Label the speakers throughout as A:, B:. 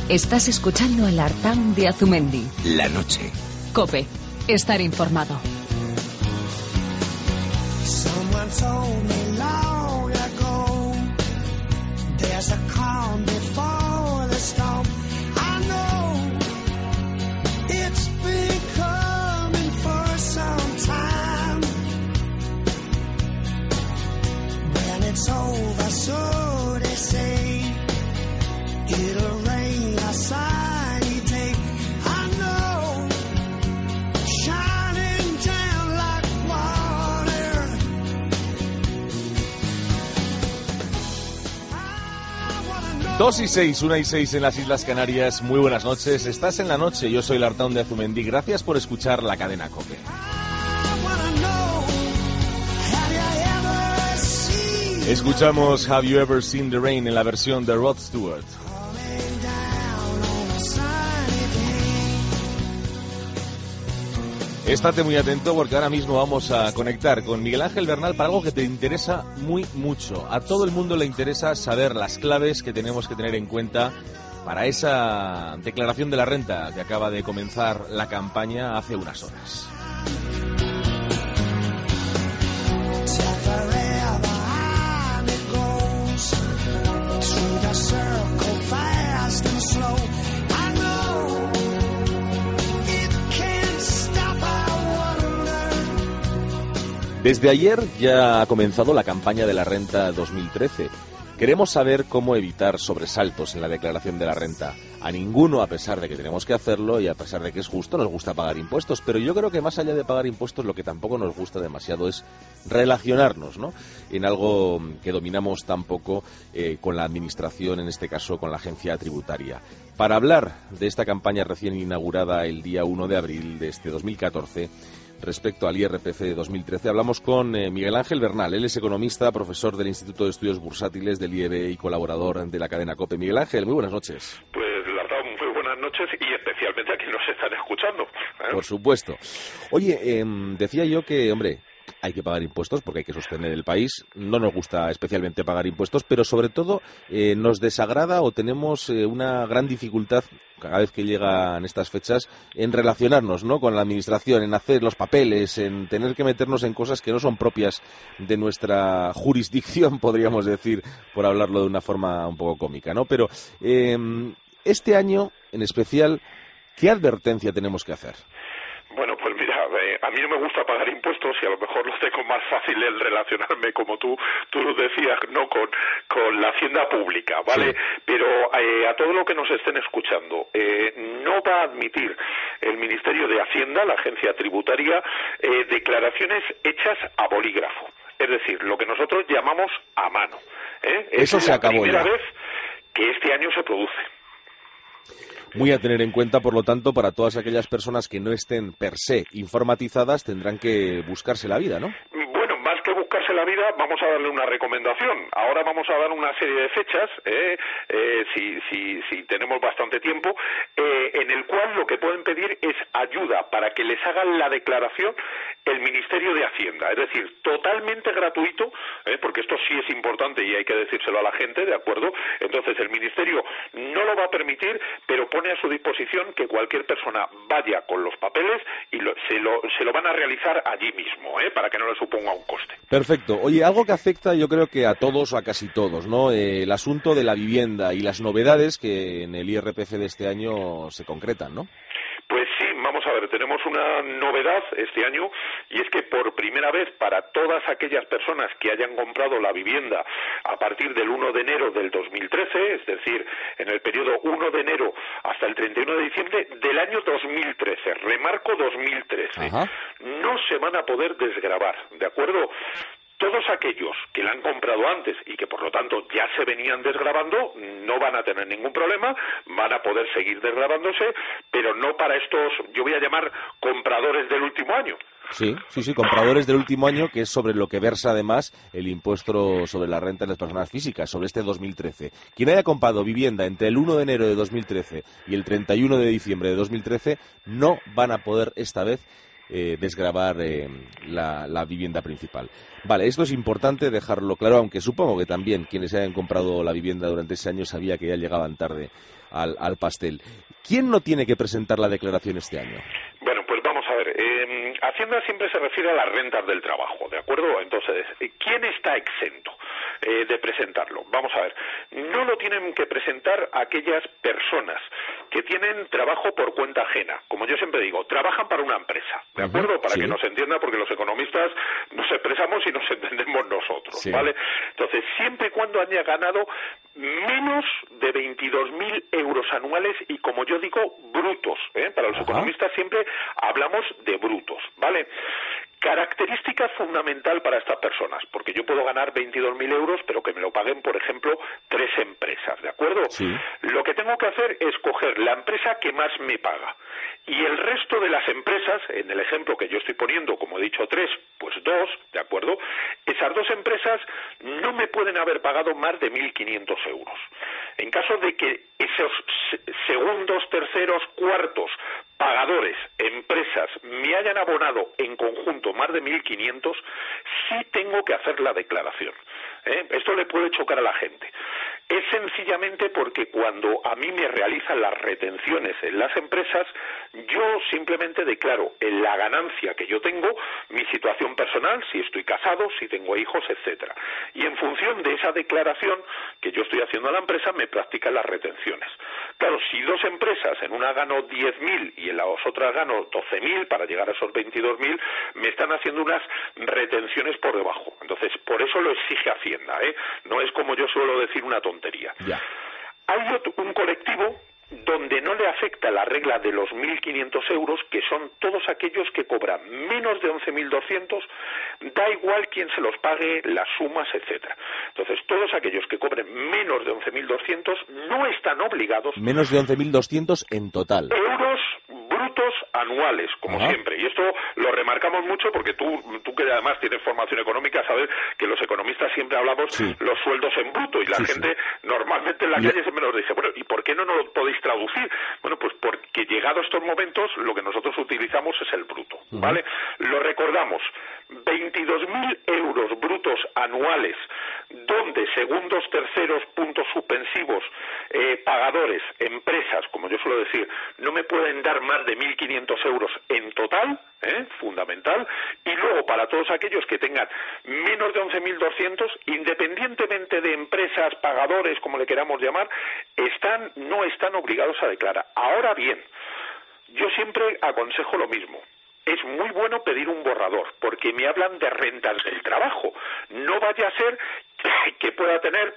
A: Estás escuchando el Artaun de Azumendi.
B: La noche.
A: COPE. Estar informado.
C: Someone told me long ago, there's a calm before the storm. I know it's been coming for some time. When it's over, so they say, it'll rain a sunny day. I know, shining down like water.
D: 2:06, 1:06 en las Islas Canarias. Muy buenas noches. Estás en la noche. Yo soy el Artaun de Azumendi. Gracias por escuchar la cadena COPE. Escuchamos Have You Ever Seen the Rain en la versión de Rod Stewart. Estate muy atento porque ahora mismo vamos a conectar con Miguel Ángel Bernal para algo que te interesa mucho. A todo el mundo le interesa saber las claves que tenemos que tener en cuenta para esa declaración de la renta que acaba de comenzar la campaña hace unas horas. Desde ayer ya ha comenzado la campaña de la renta 2013. Queremos saber cómo evitar sobresaltos en la declaración de la renta. A ninguno, a pesar de que tenemos que hacerlo y a pesar de que es justo, nos gusta pagar impuestos. Pero yo creo que más allá de pagar impuestos, lo que tampoco nos gusta demasiado es relacionarnos, ¿no?, en algo que dominamos tan poco con la administración, en este caso con la agencia tributaria. Para hablar de esta campaña recién inaugurada el día 1 de abril de este 2014, respecto al IRPF de 2013, hablamos con Miguel Ángel Bernal. Él es economista, profesor del Instituto de Estudios Bursátiles del IEB y colaborador de la cadena COPE. Miguel Ángel, muy buenas noches.
E: Pues, Lartao, muy buenas noches y especialmente a quienes nos están escuchando.
D: Por supuesto. Oye, decía yo que, hombre, hay que pagar impuestos porque hay que sostener el país. No nos gusta especialmente pagar impuestos, pero sobre todo nos desagrada o tenemos una gran dificultad cada vez que llegan estas fechas en relacionarnos, ¿no?, con la administración, en hacer los papeles, en tener que meternos en cosas que no son propias de nuestra jurisdicción, podríamos decir, por hablarlo de una forma un poco cómica, ¿no? Pero este año, en especial, ¿qué advertencia tenemos que hacer?
E: Bueno, pues mira, a mí no me gusta pagar impuestos y a lo mejor lo tengo más fácil el relacionarme, como tú decías, no con la hacienda pública, ¿vale? Sí. Pero a todo lo que nos estén escuchando, no va a admitir el Ministerio de Hacienda, la agencia tributaria, declaraciones hechas a bolígrafo. Es decir, lo que nosotros llamamos a mano.
D: Eso se acabó ya.
E: Es la primera vez que este año se produce.
D: Muy a tener en cuenta, por lo tanto, para todas aquellas personas que no estén per se informatizadas, tendrán que buscarse la vida, ¿no?
E: Bueno, más que buscarse la vida, vamos a darle una recomendación. Ahora vamos a dar una serie de fechas, si tenemos bastante tiempo, en el cual lo que pueden pedir es ayuda para que les hagan la declaración el Ministerio de Hacienda. Es decir, totalmente gratuito, porque esto sí es importante y hay que decírselo a la gente, ¿de acuerdo? Entonces, el Ministerio no lo va a permitir, pero pone a su disposición que cualquier persona vaya con los papeles y se lo van a realizar allí mismo, para que no le suponga un coste.
D: Perfecto. Oye, algo que afecta yo creo que a todos o a casi todos, ¿no? El asunto de la vivienda y las novedades que en el IRPF de este año se concretan, ¿no?
E: Pues sí, vamos a ver, tenemos una novedad este año y es que por primera vez para todas aquellas personas que hayan comprado la vivienda a partir del 1 de enero del 2013, es decir, en el periodo 1 de enero hasta el 31 de diciembre del año 2013, remarco 2013, Ajá. No se van a poder desgravar, ¿de acuerdo? Todos aquellos que la han comprado antes y que por lo tanto ya se venían desgravando no van a tener ningún problema, van a poder seguir desgravándose, pero no para estos, yo voy a llamar compradores del último año.
D: Sí, compradores del último año, que es sobre lo que versa además el impuesto sobre la renta de las personas físicas, sobre este 2013. Quien haya comprado vivienda entre el 1 de enero de 2013 y el 31 de diciembre de 2013 no van a poder esta vez desgravar la vivienda principal. Vale, esto es importante dejarlo claro, aunque supongo que también quienes hayan comprado la vivienda durante ese año sabía que ya llegaban tarde al pastel. ¿Quién no tiene que presentar la declaración este año?
E: Bueno, pues vamos a ver. Hacienda siempre se refiere a las rentas del trabajo, ¿de acuerdo? Entonces, ¿quién está exento de presentarlo? Vamos a ver. No lo tienen que presentar aquellas personas que tienen trabajo por cuenta ajena. Como yo siempre digo, trabajan para una empresa, ¿de acuerdo? Para que nos entienda, porque los economistas nos expresamos y nos entendemos nosotros, ¿vale? Entonces, siempre y cuando haya ganado menos de 22.000 euros anuales y, como yo digo, brutos, ¿eh? Para los economistas siempre hablamos de brutos, ¿vale? Característica fundamental para estas personas, porque yo puedo ganar 22.000 euros, pero que me lo paguen, por ejemplo, 3 empresas, ¿de acuerdo? Sí. Lo que tengo que hacer es coger la empresa que más me paga y el resto de las empresas, en el ejemplo que yo estoy poniendo, como he dicho 3, pues 2, ¿de acuerdo? Esas 2 empresas no me pueden haber pagado más de 1.500 euros. En caso de que esos segundos, terceros, cuartos pagadores, empresas, me hayan abonado en conjunto más de 1.500, sí tengo que hacer la declaración. Esto le puede chocar a la gente. Es sencillamente porque cuando a mí me realizan las retenciones en las empresas, yo simplemente declaro en la ganancia que yo tengo mi situación personal, si estoy casado, si tengo hijos, etcétera. Y en función de esa declaración que yo estoy haciendo a la empresa, me practican las retenciones. Claro, si 2 empresas, en una gano 10.000 y en las otras gano 12.000 para llegar a esos 22.000, me están haciendo unas retenciones por debajo. Entonces, por eso lo exige Hacienda, ¿eh? No es, como yo suelo decir, una tontería. Ya. Hay un colectivo donde no le afecta la regla de los 1.500 euros, que son todos aquellos que cobran menos de 11.200, da igual quién se los pague, las sumas, etcétera. Entonces, todos aquellos que cobren menos de 11.200 no están obligados...
D: Menos de 11.200 en total.
E: Euros brutos anuales, como siempre. Y esto lo remarcamos mucho porque tú que además tienes formación económica, sabes que los economistas siempre hablamos los sueldos en bruto y la gente normalmente en la calle siempre nos dice, bueno, ¿y por qué no nos lo podéis traducir? Bueno, pues porque llegados estos momentos lo que nosotros utilizamos es el bruto, ¿vale? Lo recordamos, 22.000 euros brutos anuales, donde segundos, terceros, puntos suspensivos, pagadores, empresas, como yo suelo decir, no me pueden dar más de 1.500 euros en total, fundamental, y luego para todos aquellos que tengan menos de 11.200, independientemente de empresas, pagadores, como le queramos llamar, no están obligados a declarar. Ahora bien, yo siempre aconsejo lo mismo. Es muy bueno pedir un borrador, porque me hablan de rentas del trabajo. No vaya a ser que pueda tener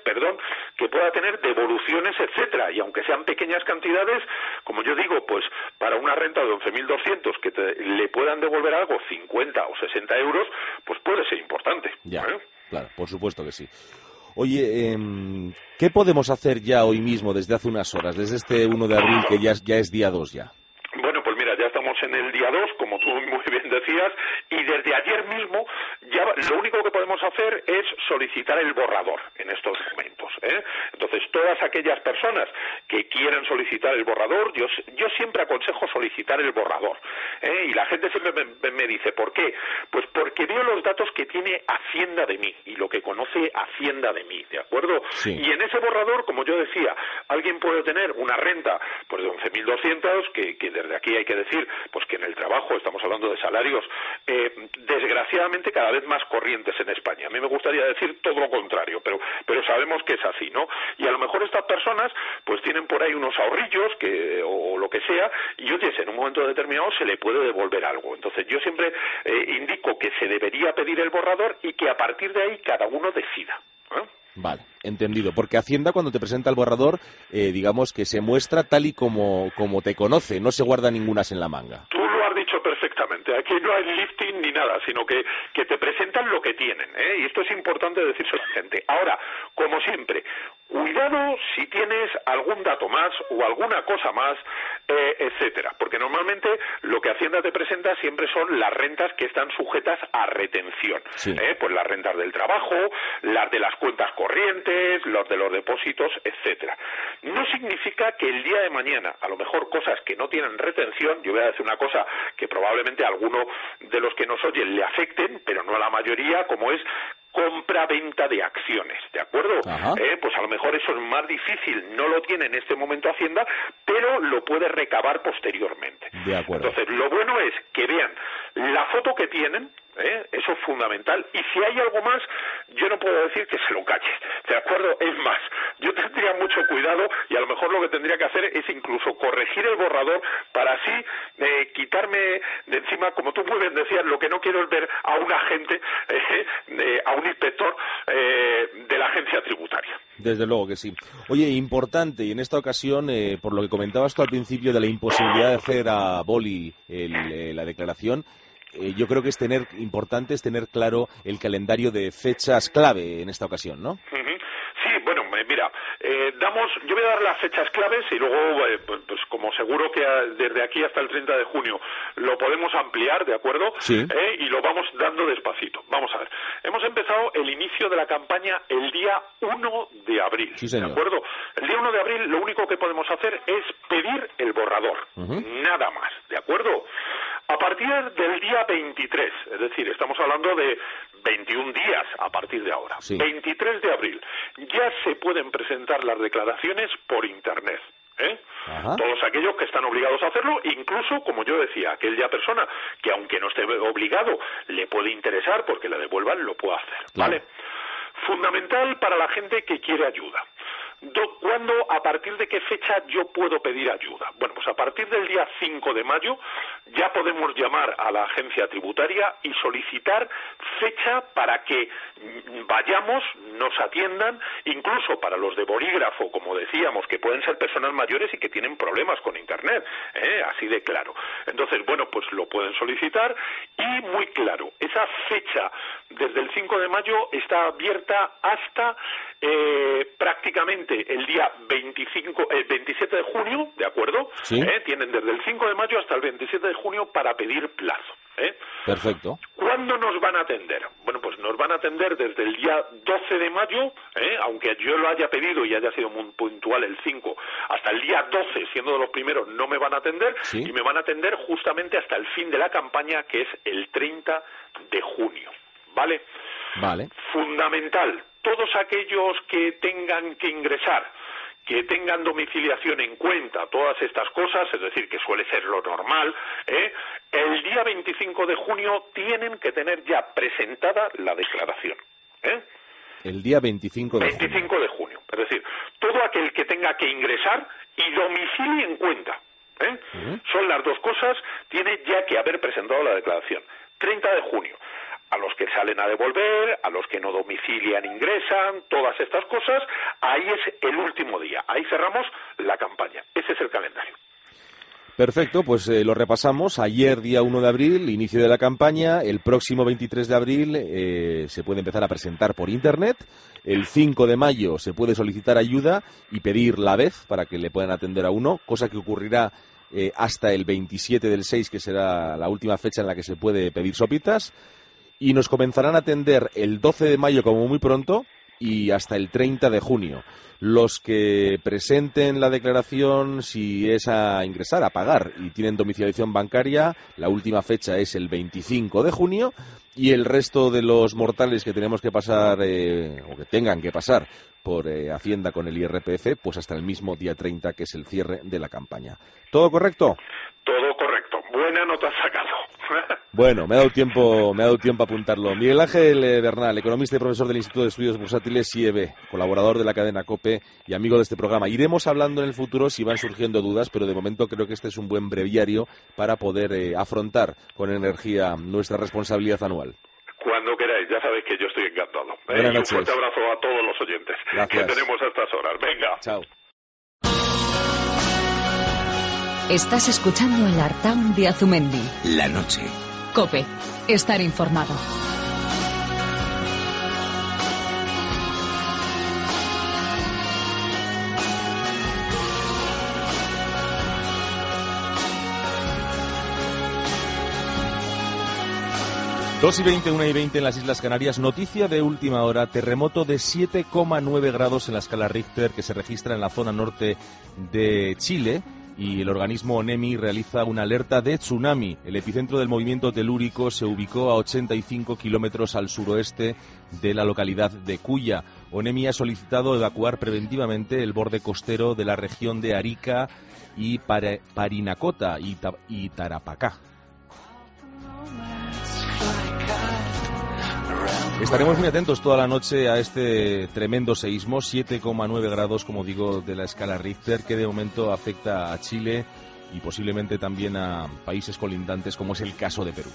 E: devoluciones, etcétera, y aunque sean pequeñas cantidades, como yo digo, pues para una renta de 11.200 que le puedan devolver algo, 50 o 60 euros, pues puede ser importante.
D: Ya, claro, por supuesto que sí. Oye, ¿qué podemos hacer ya hoy mismo, desde hace unas horas, desde este 1 de abril, que ya es día 2 ya?
E: Bueno, pues mira, ya estamos en el día 2, como tú muy bien decías, y desde ayer mismo ya lo único que podemos hacer es solicitar el borrador en estos momentos, ¿eh? Entonces, todas aquellas personas que quieran solicitar el borrador, yo siempre aconsejo solicitar el borrador, ¿eh? Y la gente siempre me dice, ¿por qué? Pues porque veo los datos que tiene Hacienda de mí y lo que conoce Hacienda de mí, ¿de acuerdo? Sí. Y en ese borrador, como yo decía, alguien puede tener una renta pues de 11.200, que desde aquí hay que decir pues que en el trabajo estamos hablando de salarios desgraciadamente cada vez más corrientes en España. A mí me gustaría decir todo lo contrario, pero sabemos que es así, ¿no? Y a lo mejor estas personas pues tienen por ahí unos ahorrillos o lo que sea, y yo en un momento determinado se le puede devolver algo. Entonces yo siempre indico que se debería pedir el borrador y que a partir de ahí cada uno decida, ¿eh?
D: Vale, entendido. Porque Hacienda, cuando te presenta el borrador, digamos que se muestra tal y como te conoce, no se guarda ninguna as en la manga.
E: Tú lo has dicho perfectamente. Aquí no hay lifting ni nada, sino que te presentan lo que tienen, ¿eh? Y esto es importante decírselo a la gente. Ahora, como siempre, cuidado si tienes algún dato más o alguna cosa más, etcétera, porque normalmente lo que Hacienda te presenta siempre son las rentas que están sujetas a retención, pues las rentas del trabajo, las de las cuentas corrientes, los de los depósitos, etcétera. No significa que el día de mañana, a lo mejor cosas que no tienen retención, yo voy a decir una cosa que probablemente probablemente a alguno de los que nos oyen le afecten, pero no a la mayoría, como es compra-venta de acciones, ¿de acuerdo? Pues a lo mejor eso es más difícil, no lo tiene en este momento Hacienda, pero lo puede recabar posteriormente.
D: De acuerdo.
E: Entonces, lo bueno es que vean la foto que tienen, eso es fundamental, y si hay algo más, yo no puedo decir que se lo calles, ¿de acuerdo? Es más, yo tendría mucho cuidado y a lo mejor lo que tendría que hacer es incluso corregir el borrador para así quitarme de encima, como tú muy bien decías, lo que no quiero es ver a un agente, a un inspector de la agencia tributaria.
D: Desde luego que sí. Oye, importante, y en esta ocasión, por lo que comentabas tú al principio de la imposibilidad de hacer a boli la declaración, yo creo que es importante tener claro el calendario de fechas clave en esta ocasión, ¿no?
E: Sí, bueno, mira, yo voy a dar las fechas claves y luego, pues como seguro que desde aquí hasta el 30 de junio lo podemos ampliar, ¿de acuerdo?
D: Sí.
E: Y lo vamos dando despacito. Vamos a ver. Hemos empezado el inicio de la campaña el día 1 de abril,
D: sí, señor.
E: ¿de acuerdo? El día 1 de abril lo único que podemos hacer es pedir el borrador, nada más, ¿de acuerdo? A partir del día 23, es decir, estamos hablando de 21 días a partir de ahora,
D: sí.
E: 23 de abril, ya se pueden presentar las declaraciones por Internet. Todos aquellos que están obligados a hacerlo, incluso, como yo decía, aquella persona que aunque no esté obligado, le puede interesar porque le devuelvan, lo puede hacer,
D: claro.
E: ¿vale? Fundamental para la gente que quiere ayuda. ¿Cuándo, a partir de qué fecha yo puedo pedir ayuda? Bueno, pues a partir del día 5 de mayo ya podemos llamar a la agencia tributaria y solicitar fecha para que vayamos, nos atiendan, incluso para los de bolígrafo, como decíamos, que pueden ser personas mayores y que tienen problemas con Internet, así de claro. Entonces, bueno, pues lo pueden solicitar y muy claro, esa fecha desde el 5 de mayo está abierta hasta prácticamente el día 27 de junio, ¿de acuerdo?
D: Sí.
E: Tienen desde el 5 de mayo hasta el 27 de junio para pedir plazo.
D: Perfecto.
E: ¿Cuándo nos van a atender? Bueno, pues nos van a atender desde el día 12 de mayo, aunque yo lo haya pedido y haya sido muy puntual el 5, hasta el día 12, siendo de los primeros, no me van a atender,
D: ¿sí?
E: Y me van a atender justamente hasta el fin de la campaña, que es el 30 de junio, ¿vale?
D: Vale.
E: Fundamental, todos aquellos que tengan que ingresar, que tengan domiciliación en cuenta, todas estas cosas, es decir, que suele ser lo normal, el día 25 de junio tienen que tener ya presentada la declaración.
D: El día 25 de junio.
E: 25 de junio, es decir, todo aquel que tenga que ingresar y domicilie en cuenta. Son las dos cosas, tiene ya que haber presentado la declaración. 30 de junio. A los que salen a devolver, a los que no domicilian, ingresan, todas estas cosas, ahí es el último día, ahí cerramos la campaña, ese es el calendario.
D: Perfecto, pues lo repasamos. Ayer, día 1 de abril, inicio de la campaña. El próximo 23 de abril se puede empezar a presentar por Internet. El 5 de mayo se puede solicitar ayuda y pedir la vez para que le puedan atender a uno, cosa que ocurrirá hasta el 27 del 6, que será la última fecha en la que se puede pedir sopitas. Y nos comenzarán a atender el 12 de mayo como muy pronto y hasta el 30 de junio. Los que presenten la declaración, si es a ingresar, a pagar y tienen domiciliación bancaria, la última fecha es el 25 de junio y el resto de los mortales que tenemos que pasar o que tengan que pasar por Hacienda con el IRPF, pues hasta el mismo día 30, que es el cierre de la campaña. ¿Todo correcto?
E: Todo correcto. Buena nota sacado.
D: Bueno, me ha dado tiempo a apuntarlo. Miguel Ángel Bernal, economista y profesor del Instituto de Estudios Bursátiles IEB, colaborador de la cadena COPE y amigo de este programa. Iremos hablando en el futuro si van surgiendo dudas, pero de momento creo que este es un buen breviario para poder afrontar con energía nuestra responsabilidad anual.
E: Cuando queráis, ya sabéis que yo estoy encantado.
D: Buenas noches.
E: Un fuerte abrazo a todos los oyentes.
D: Gracias.
E: Que tenemos a estas horas. Venga.
D: Chao.
A: Estás escuchando el Artaun de Azumendi.
B: La noche.
A: COPE. Estar informado.
D: Dos y 20, 1 y 20 en las Islas Canarias. Noticia de última hora: terremoto de 7,9 grados en la escala Richter que se registra en la zona norte de Chile. y el organismo ONEMI realiza una alerta de tsunami. El epicentro del movimiento telúrico se ubicó a 85 kilómetros al suroeste de la localidad de Cuya. ONEMI ha solicitado evacuar preventivamente el borde costero de la región de Arica y Parinacota y Tarapacá. Estaremos muy atentos toda la noche a este tremendo seísmo, 7,9 grados, como digo, de la escala Richter, que de momento afecta a Chile y posiblemente también a países colindantes, como es el caso de Perú.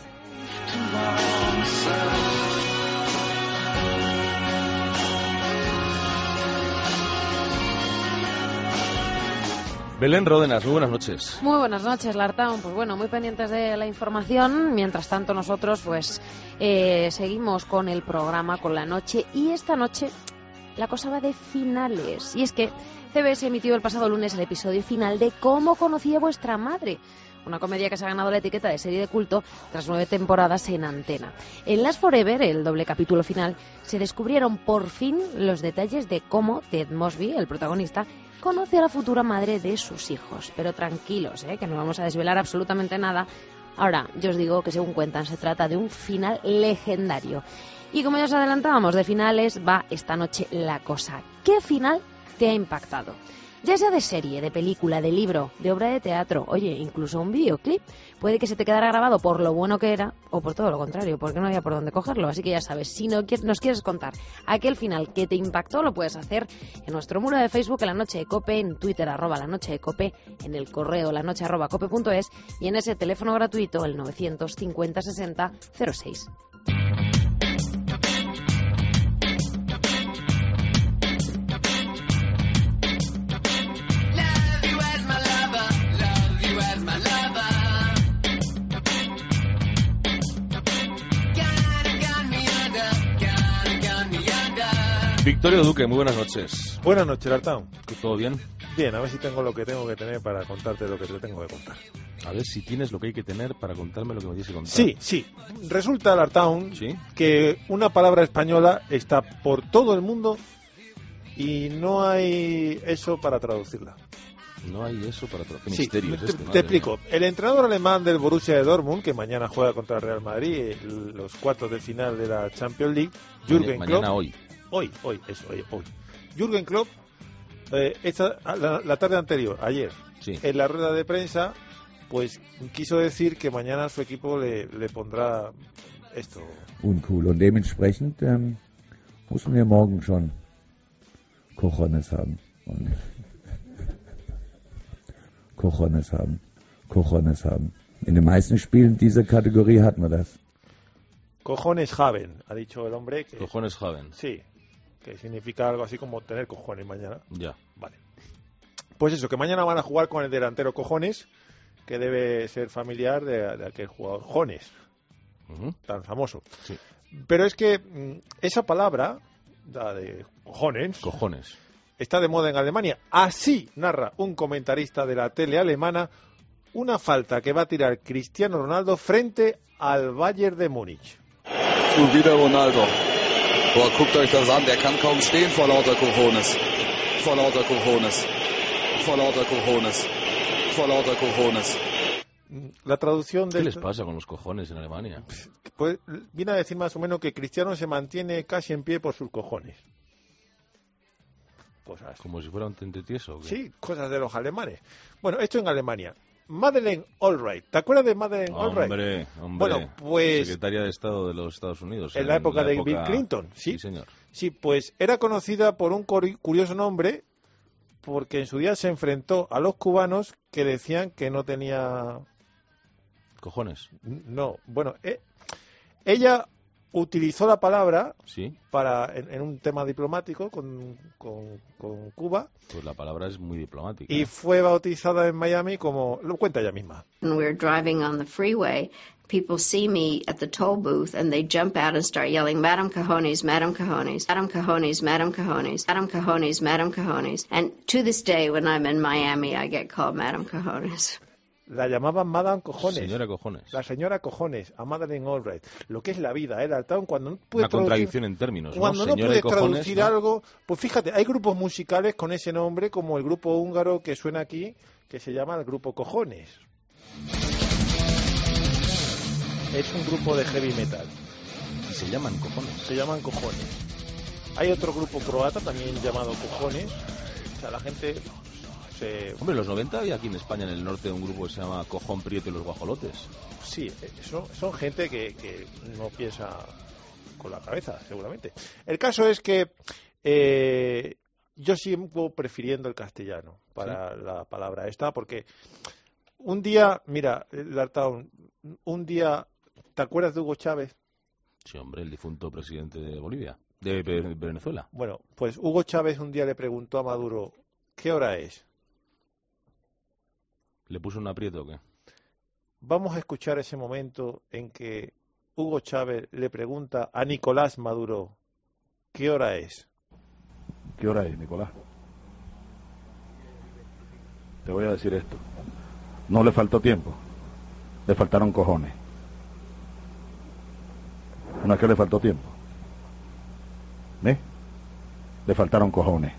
D: Belén Ródenas, muy buenas noches.
B: Muy buenas noches, Lartaun. Pues bueno, muy pendientes de la información. Mientras tanto, nosotros pues seguimos con el programa, con la noche. Y esta noche la cosa va de finales. Y es que CBS emitió el pasado lunes el episodio final de Cómo conocí a vuestra madre, una comedia que se ha ganado la etiqueta de serie de culto tras 9 temporadas en antena. En Last Forever, el doble capítulo final, se descubrieron por fin los detalles de cómo Ted Mosby, el protagonista, conoce a la futura madre de sus hijos. Pero tranquilos, que no vamos a desvelar absolutamente nada. Ahora, yo os digo que según cuentan se trata de un final legendario. Y como ya os adelantábamos, de finales va esta noche la cosa. ¿Qué final te ha impactado? Ya sea de serie, de película, de libro, de obra de teatro, oye, incluso un videoclip, puede que se te quedara grabado por lo bueno que era o por todo lo contrario, porque no había por dónde cogerlo. Así que ya sabes, si nos quieres contar aquel final que te impactó, lo puedes hacer en nuestro muro de Facebook, en La Noche de Cope, en Twitter, @La Noche de Cope, en el correo lanoche@cope.es y en ese teléfono gratuito, el 950 60 06.
D: Victorio Duque, muy buenas noches.
F: Buenas noches, Lartaun.
D: ¿Todo bien?
F: Bien, a ver si tengo lo que tengo que tener para contarte lo que te tengo que contar.
D: A ver si tienes lo que hay que tener para contarme lo que me tienes que contar.
F: Sí. Resulta, Lartaun,
D: ¿Sí?
F: que una palabra española está por todo el mundo y no hay eso para traducirla.
D: No hay eso para traducir.
F: Sí,
D: Misterio es este,
F: te explico.
D: Mía.
F: El entrenador alemán del Borussia de Dortmund, que mañana juega contra el Real Madrid, los cuartos de final de la Champions League, Jürgen Klopp.
D: Mañana, hoy.
F: Hoy. Jürgen Klopp, la tarde anterior, ayer,
D: Sí.
F: en la rueda de prensa, pues quiso decir que mañana su equipo le pondrá esto.
G: Uncool. Und dementsprechend müssen wir morgen schon Cojones haben. Cojones haben. In den meisten Spielen dieser Kategorie hatten wir das.
F: Cojones haben, ha dicho el hombre. Que,
D: Cojones Haven.
F: sí, que significa algo así como tener cojones mañana.
D: Ya.
F: Vale. Pues eso, que mañana van a jugar con el delantero Cojones, que debe ser familiar de aquel jugador Jones, tan famoso.
D: Sí.
F: Pero es que esa palabra, la de cojones, está de moda en Alemania. Así narra un comentarista de la tele alemana una falta que va a tirar Cristiano Ronaldo frente al Bayern de Múnich.
H: Und wieder Ronaldo. Boah, guckt euch das an, der kann kaum stehen vor lauter Cojones. Vor lauter Cojones. Vor lauter Cojones. Vor lauter Cojones.
F: La traducción de
D: ¿Qué les pasa con los cojones en Alemania?
F: Pues viene a decir más o menos que Cristiano se mantiene casi en pie por sus cojones. Cosas.
D: Como si fuera un tentetieso. ¿O qué?
F: Sí, cosas de los alemanes. Bueno, esto en Alemania. Madeleine Albright. ¿Te acuerdas de Madeleine Albright?
D: Hombre.
F: Bueno, pues
D: Secretaria de Estado de los Estados Unidos.
F: en la época de Bill Clinton, sí.
D: Sí, señor.
F: Sí, pues era conocida por un curioso nombre, porque en su día se enfrentó a los cubanos que decían que no tenía...
D: Cojones.
F: No, bueno, ella utilizó la palabra
D: Sí.
F: para en un tema diplomático con Cuba
D: Pues la palabra es muy diplomática.
F: y fue bautizada en Miami como... Lo cuenta ella misma.
I: When we're driving on the freeway, people see me at the toll booth and they jump out and start yelling, Madam Cajones, Madam Cajones, Madam Cajones, Madam Cajones, Madam Cajones, Madam Cajones. And to this day, when I'm in Miami, I get called Madam Cajones.
F: La llamaban Madame Cojones.
D: Señora Cojones.
F: La señora Cojones, a Madeleine Albright. Lo que es la vida, Lartaun, cuando no puedes
D: Una contradicción en términos, ¿no?
F: Cuando no
D: Señora
F: puedes
D: Cojones,
F: traducir
D: ¿no?
F: algo, pues fíjate, hay grupos musicales con ese nombre, como el grupo húngaro que suena aquí, que se llama el grupo Cojones. Es un grupo de heavy metal.
D: ¿Y se llaman Cojones?
F: Se llaman Cojones. Hay otro grupo croata también llamado Cojones. O sea, la gente se...
D: Hombre, en los 90 había aquí en España, en el norte, un grupo que se llama Cojón Prieto y los Guajolotes.
F: Sí, son gente que no piensa con la cabeza, seguramente. El caso es que yo sigo prefiriendo el castellano para la palabra esta, porque un día, mira, Lartaun, un día, ¿te acuerdas de Hugo Chávez?
D: Sí, hombre, el difunto presidente de Bolivia, de Venezuela.
F: Bueno, pues Hugo Chávez un día le preguntó a Maduro, ¿qué hora es?
D: ¿Le puso un aprieto o qué?
F: Vamos a escuchar ese momento en que Hugo Chávez le pregunta a Nicolás Maduro, ¿qué hora es?
J: ¿Qué hora es, Nicolás? Te voy a decir esto. No le faltó tiempo. Le faltaron cojones. No es que le faltó tiempo. ¿Ves? Le faltaron cojones.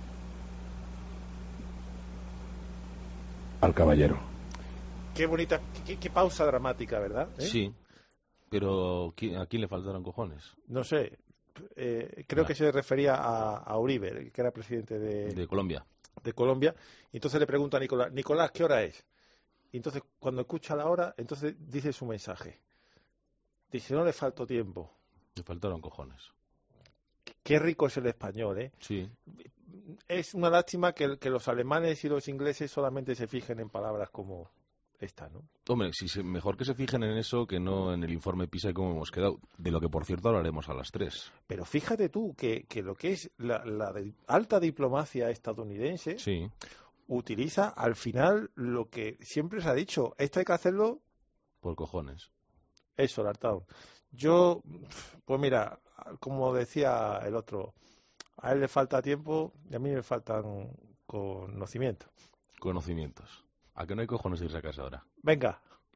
J: Al caballero.
F: Qué bonita, qué pausa dramática, ¿verdad?
D: Sí, pero ¿a quién le faltaron cojones?
F: No sé, creo que se refería a Uribe, que era presidente de
D: Colombia.
F: De Colombia, y entonces le pregunta a Nicolás, ¿qué hora es? Y entonces cuando escucha la hora, entonces dice su mensaje. Dice, no le faltó tiempo.
D: Le faltaron cojones.
F: Qué rico es el español, ¿eh?
D: Sí.
F: Es una lástima que los alemanes y los ingleses solamente se fijen en palabras como esta, ¿no?
D: Hombre, mejor que se fijen en eso que no en el informe PISA y cómo hemos quedado, de lo que por cierto hablaremos a las 3.
F: Pero fíjate tú que lo que es la alta diplomacia estadounidense utiliza al final lo que siempre se ha dicho, esto hay que hacerlo
D: por cojones.
F: Eso, Lartaun. Yo, pues mira, como decía el otro, a él le falta tiempo y a mí me faltan conocimientos.
D: Conocimientos. ¿A que no hay cojones de irse a casa ahora?
F: Venga.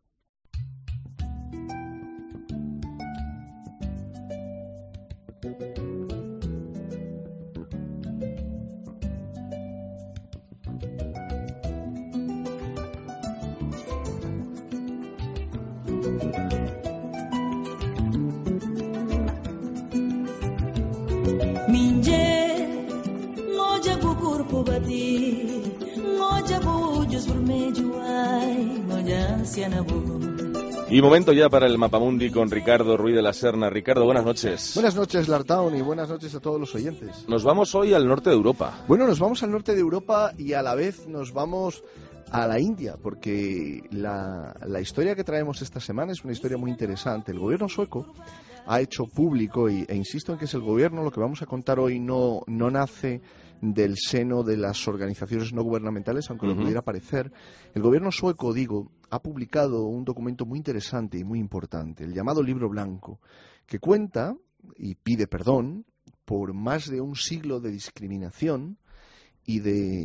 D: Y momento ya para el Mapamundi con Ricardo Ruiz de la Serna. Ricardo, buenas noches.
K: Buenas noches, Lartaun, y buenas noches a todos los oyentes.
D: Nos vamos hoy al norte de Europa.
K: Bueno, nos vamos al norte de Europa y a la vez nos vamos a la India, porque la historia que traemos esta semana es una historia muy interesante. El gobierno sueco ha hecho público, e insisto en que es el gobierno, lo que vamos a contar hoy no nace del seno de las organizaciones no gubernamentales, aunque lo pudiera parecer. El gobierno sueco, ha publicado un documento muy interesante y muy importante, el llamado Libro Blanco, que cuenta y pide perdón por más de un siglo de discriminación y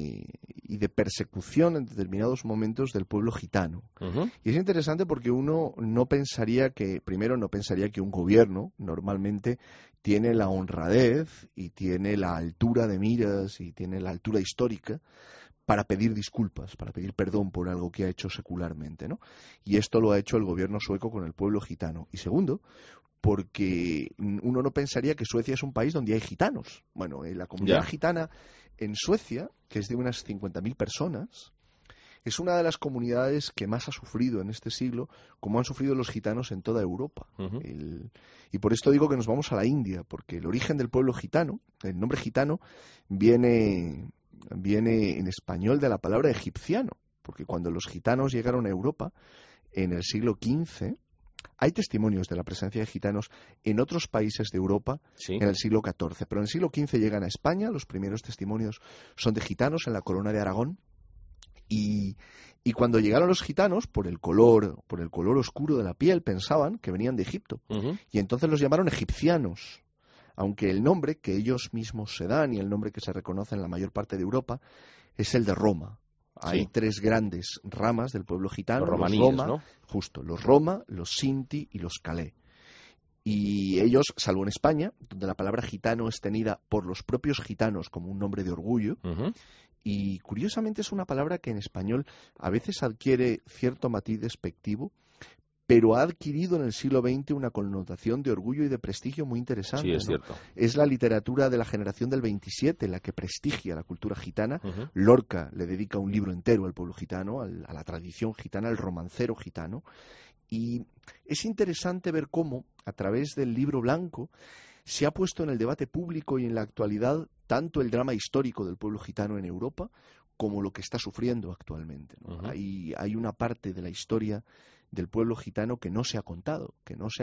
K: de persecución en determinados momentos del pueblo gitano. Y es interesante porque uno no pensaría que un gobierno normalmente tiene la honradez y tiene la altura de miras y tiene la altura histórica para pedir disculpas, para pedir perdón por algo que ha hecho secularmente, ¿no? Y esto lo ha hecho el gobierno sueco con el pueblo gitano. Y segundo, porque uno no pensaría que Suecia es un país donde hay gitanos. Bueno, la comunidad gitana en Suecia, que es de unas 50.000 personas, es una de las comunidades que más ha sufrido en este siglo, como han sufrido los gitanos en toda Europa. Y por esto digo que nos vamos a la India, porque el origen del pueblo gitano, el nombre gitano, viene en español de la palabra egipciano, porque cuando los gitanos llegaron a Europa en el siglo XV, hay testimonios de la presencia de gitanos en otros países de Europa en el siglo XIV, pero en el siglo XV llegan a España, los primeros testimonios son de gitanos en la corona de Aragón, y cuando llegaron los gitanos, por el color oscuro de la piel, pensaban que venían de Egipto, y entonces los llamaron egipcianos, aunque el nombre que ellos mismos se dan y el nombre que se reconoce en la mayor parte de Europa es el de Roma. Hay tres grandes ramas del pueblo gitano, los romaníes, los Roma, los Sinti y los Calé. Y ellos, salvo en España, donde la palabra gitano es tenida por los propios gitanos como un nombre de orgullo, y curiosamente es una palabra que en español a veces adquiere cierto matiz despectivo, pero ha adquirido en el siglo XX una connotación de orgullo y de prestigio muy interesante.
D: Sí, es cierto.
K: Es la literatura de la generación del 27 la que prestigia la cultura gitana. Lorca le dedica un libro entero al pueblo gitano, a la tradición gitana, al romancero gitano. Y es interesante ver cómo, a través del libro blanco, se ha puesto en el debate público y en la actualidad tanto el drama histórico del pueblo gitano en Europa como lo que está sufriendo actualmente, ¿no? Hay una parte de la historia del pueblo gitano que no se ha contado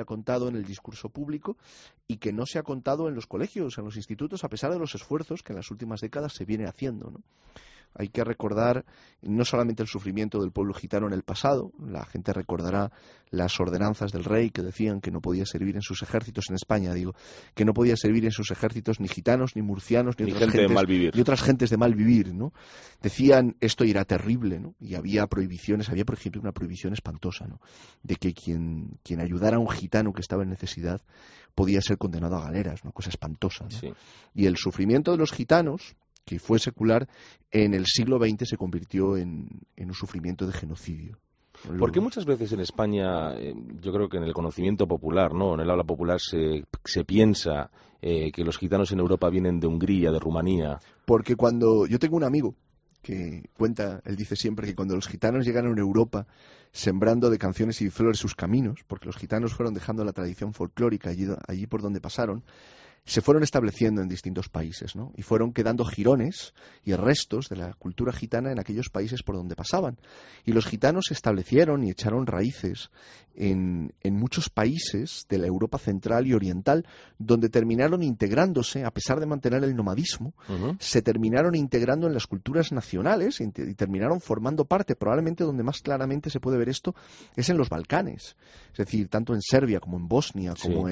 K: en el discurso público y que no se ha contado en los colegios, en los institutos, a pesar de los esfuerzos que en las últimas décadas se viene haciendo, ¿no? Hay que recordar no solamente el sufrimiento del pueblo gitano en el pasado, la gente recordará las ordenanzas del rey que decían que no podía servir en sus ejércitos, en España digo, que no podía servir en sus ejércitos ni gitanos, ni murcianos, ni otras
D: gente
K: gentes,
D: de mal vivir.
K: y otras gentes de mal vivir, ¿no? Decían, esto irá terrible, ¿no? Y había prohibiciones, había por ejemplo una prohibición espantosa, ¿no? De que quien ayudara a un gitano que estaba en necesidad podía ser condenado a galeras, una cosa espantosa, ¿no?
D: Sí.
K: Y el sufrimiento de los gitanos, que fue secular, en el siglo XX se convirtió en un sufrimiento de genocidio.
D: Porque muchas veces en España, yo creo que en el conocimiento popular, ¿no? En el habla popular se piensa que los gitanos en Europa vienen de Hungría, de Rumanía.
K: Porque cuando yo tengo un amigo que cuenta, él dice siempre que cuando los gitanos llegaron a Europa sembrando de canciones y flores sus caminos, porque los gitanos fueron dejando la tradición folclórica allí por donde pasaron, se fueron estableciendo en distintos países, ¿no? Y fueron quedando jirones y restos de la cultura gitana en aquellos países por donde pasaban. Y los gitanos se establecieron y echaron raíces en muchos países de la Europa central y oriental, donde terminaron integrándose, a pesar de mantener el nomadismo, se terminaron integrando en las culturas nacionales y terminaron formando parte. Probablemente donde más claramente se puede ver esto es en los Balcanes. Es decir, tanto en Serbia como en Bosnia, como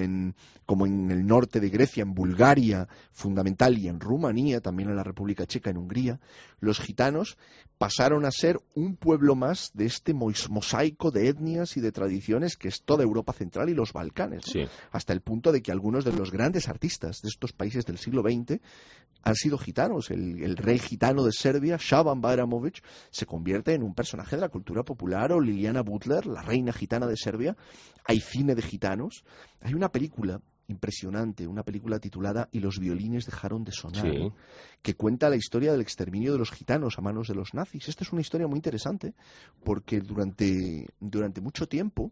K: en el norte de Grecia, en Bulgaria, fundamental, y en Rumanía, también en la República Checa, en Hungría, los gitanos pasaron a ser un pueblo más de este mosaico de etnias y de tradiciones que es toda Europa central y los Balcanes, ¿no? Hasta el punto de que algunos de los grandes artistas de estos países del siglo XX han sido gitanos. El rey gitano de Serbia, Shaban Bayramovic, se convierte en un personaje de la cultura popular, o Liliana Butler, la reina gitana de Serbia. Hay cine de gitanos. Hay una película impresionante, una película titulada Y los violines dejaron de sonar, que cuenta la historia del exterminio de los gitanos a manos de los nazis. Esta es una historia muy interesante porque durante mucho tiempo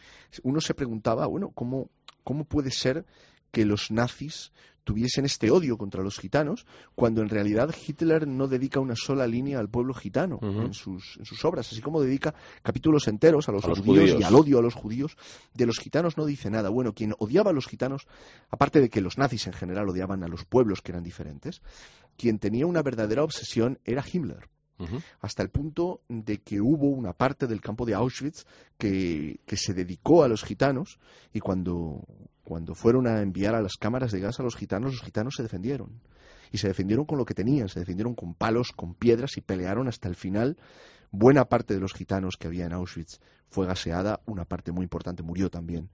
K: uno se preguntaba, bueno, ¿cómo puede ser que los nazis tuviesen este odio contra los gitanos, cuando en realidad Hitler no dedica una sola línea al pueblo gitano en sus obras, así como dedica capítulos enteros a los judíos y al odio a los judíos. De los gitanos no dice nada. Bueno, quien odiaba a los gitanos, aparte de que los nazis en general odiaban a los pueblos que eran diferentes, quien tenía una verdadera obsesión era Himmler. Hasta el punto de que hubo una parte del campo de Auschwitz que se dedicó a los gitanos, y cuando fueron a enviar a las cámaras de gas a los gitanos se defendieron. Y se defendieron con lo que tenían, se defendieron con palos, con piedras, y pelearon hasta el final. Buena parte de los gitanos que había en Auschwitz fue gaseada, una parte muy importante murió también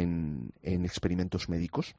K: en experimentos médicos.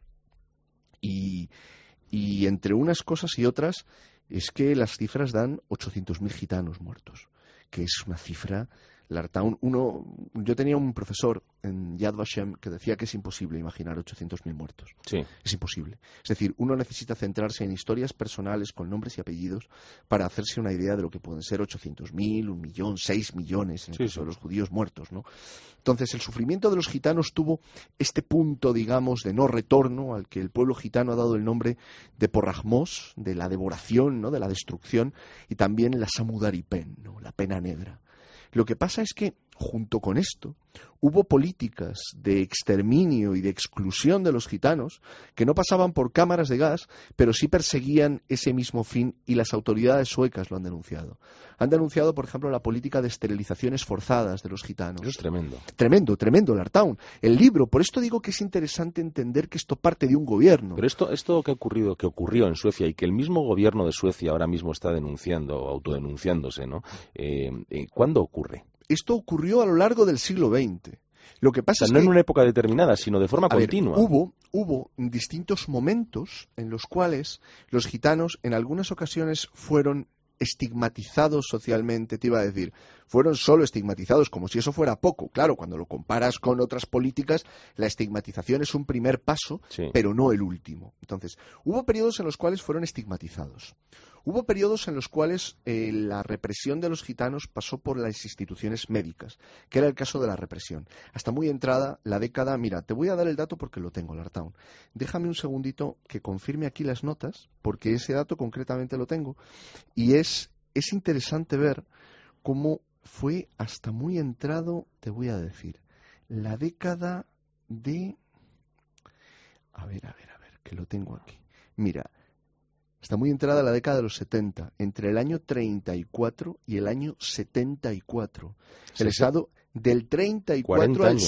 K: Y entre unas cosas y otras, es que las cifras dan 800.000 gitanos muertos, que es una cifra. Lartaun, yo tenía un profesor en Yad Vashem que decía que es imposible imaginar 800.000 muertos.
D: Sí.
K: Es imposible. Es decir, uno necesita centrarse en historias personales con nombres y apellidos para hacerse una idea de lo que pueden ser 800.000, 1.000.000, 6 millones en el caso de los judíos muertos, ¿no? Entonces, el sufrimiento de los gitanos tuvo este punto, digamos, de no retorno, al que el pueblo gitano ha dado el nombre de porrajmos, de la devoración, ¿no?, de la destrucción, y también la samudaripen, ¿no?, la pena negra. Lo que pasa es que, junto con esto, hubo políticas de exterminio y de exclusión de los gitanos que no pasaban por cámaras de gas, pero sí perseguían ese mismo fin, y las autoridades suecas lo han denunciado. Han denunciado, por ejemplo, la política de esterilizaciones forzadas de los gitanos.
D: Eso es tremendo.
K: Tremendo, Lartaun. El libro, por esto digo que es interesante entender que esto parte de un gobierno.
D: Pero esto que ocurrió en Suecia, y que el mismo gobierno de Suecia ahora mismo está denunciando, autodenunciándose, ¿no? ¿Cuándo ocurre?
K: Esto ocurrió a lo largo del siglo XX. Lo que pasa
D: O sea,
K: es
D: no
K: que,
D: en una época determinada, sino de forma
K: a ver,
D: continua.
K: hubo distintos momentos en los cuales los gitanos en algunas ocasiones fueron estigmatizados socialmente, te iba a decir, fueron solo estigmatizados, como si eso fuera poco. Claro, cuando lo comparas con otras políticas, la estigmatización es un primer paso,
D: Sí.
K: pero no el último. Entonces, hubo periodos en los cuales fueron estigmatizados. Hubo periodos en los cuales la represión de los gitanos pasó por las instituciones médicas, que era el caso de la represión. Hasta muy entrada la década, mira, te voy a dar el dato porque lo tengo, Lartown. Déjame un segundito que confirme aquí las notas, porque ese dato concretamente lo tengo, y es interesante ver cómo fue hasta muy entrado, te voy a decir, la década de... A ver, que lo tengo aquí. Mira, está muy entrada la década de los 70, entre el año 34 y el año 74. El estado del 34 al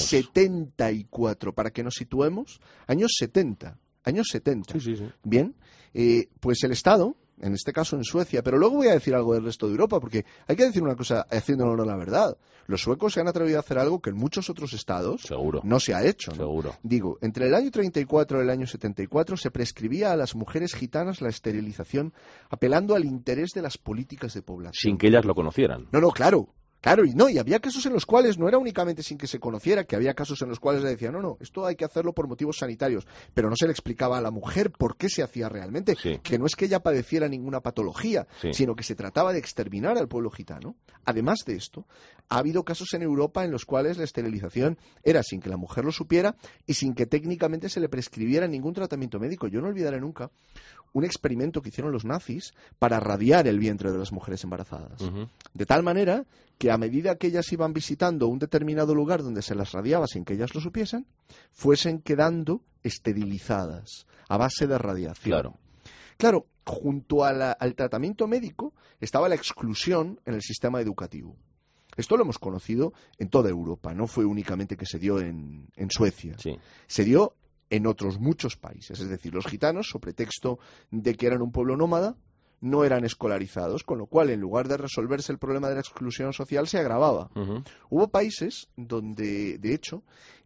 K: 74, para que nos situemos, años 70.
D: Sí.
K: Bien, pues el Estado, en este caso en Suecia, pero luego voy a decir algo del resto de Europa, porque hay que decir una cosa haciéndolo honor a la verdad. Los suecos se han atrevido a hacer algo que en muchos otros estados no se ha hecho, ¿no?
D: Seguro.
K: Digo, entre el año 34 y el año 74 se prescribía a las mujeres gitanas la esterilización, apelando al interés de las políticas de población.
D: Sin que ellas lo conocieran.
K: No, claro, y había casos en los cuales no era únicamente sin que se conociera, que había casos en los cuales le decían, no, esto hay que hacerlo por motivos sanitarios, pero no se le explicaba a la mujer por qué se hacía realmente, que no es que ella padeciera ninguna patología, sino que se trataba de exterminar al pueblo gitano. Además de esto, ha habido casos en Europa en los cuales la esterilización era sin que la mujer lo supiera y sin que técnicamente se le prescribiera ningún tratamiento médico. Yo no olvidaré nunca un experimento que hicieron los nazis para radiar el vientre de las mujeres embarazadas. De tal manera que a medida que ellas iban visitando un determinado lugar donde se las radiaba sin que ellas lo supiesen, fuesen quedando esterilizadas a base de radiación. Claro, junto al tratamiento médico estaba la exclusión en el sistema educativo. Esto lo hemos conocido en toda Europa, no fue únicamente que se dio en Suecia. Se dio en otros muchos países. Es decir, los gitanos, sobre pretexto de que eran un pueblo nómada, no eran escolarizados, con lo cual, en lugar de resolverse el problema de la exclusión social, se agravaba. Hubo países donde, de hecho,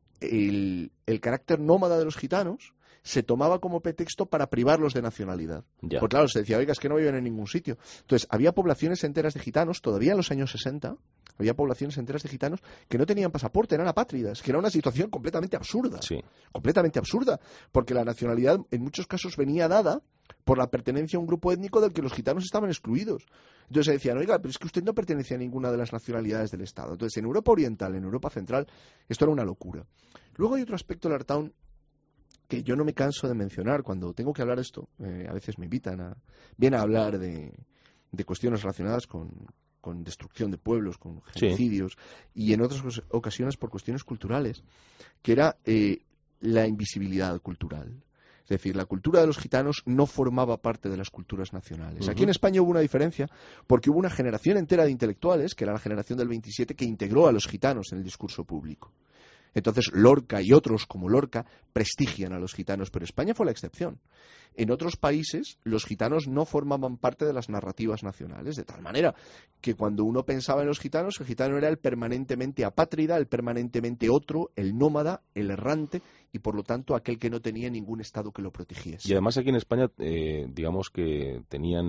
K: el carácter nómada de los gitanos se tomaba como pretexto para privarlos de nacionalidad. Porque claro, se decía, oiga, es que no viven en ningún sitio. Entonces, había poblaciones enteras de gitanos, todavía en los años 60, había poblaciones enteras de gitanos que no tenían pasaporte, eran apátridas, que era una situación completamente absurda. Completamente absurda, porque la nacionalidad en muchos casos venía dada por la pertenencia a un grupo étnico del que los gitanos estaban excluidos. Entonces se decían, oiga, pero es que usted no pertenece a ninguna de las nacionalidades del Estado. Entonces, en Europa Oriental, en Europa Central, esto era una locura. Luego hay otro aspecto, Lartown, que yo no me canso de mencionar cuando tengo que hablar de esto. A veces me invitan viene a hablar de cuestiones relacionadas con destrucción de pueblos, con genocidios, y en otras ocasiones por cuestiones culturales, que era la invisibilidad cultural. Es decir, la cultura de los gitanos no formaba parte de las culturas nacionales. Aquí en España hubo una diferencia porque hubo una generación entera de intelectuales, que era la generación del 27, que integró a los gitanos en el discurso público. Entonces Lorca y otros como Lorca prestigian a los gitanos, pero España fue la excepción. En otros países los gitanos no formaban parte de las narrativas nacionales, de tal manera que cuando uno pensaba en los gitanos, el gitano era el permanentemente apátrida, el permanentemente otro, el nómada, el errante y por lo tanto aquel que no tenía ningún estado que lo protegiese.
D: Y además aquí en España, digamos que tenían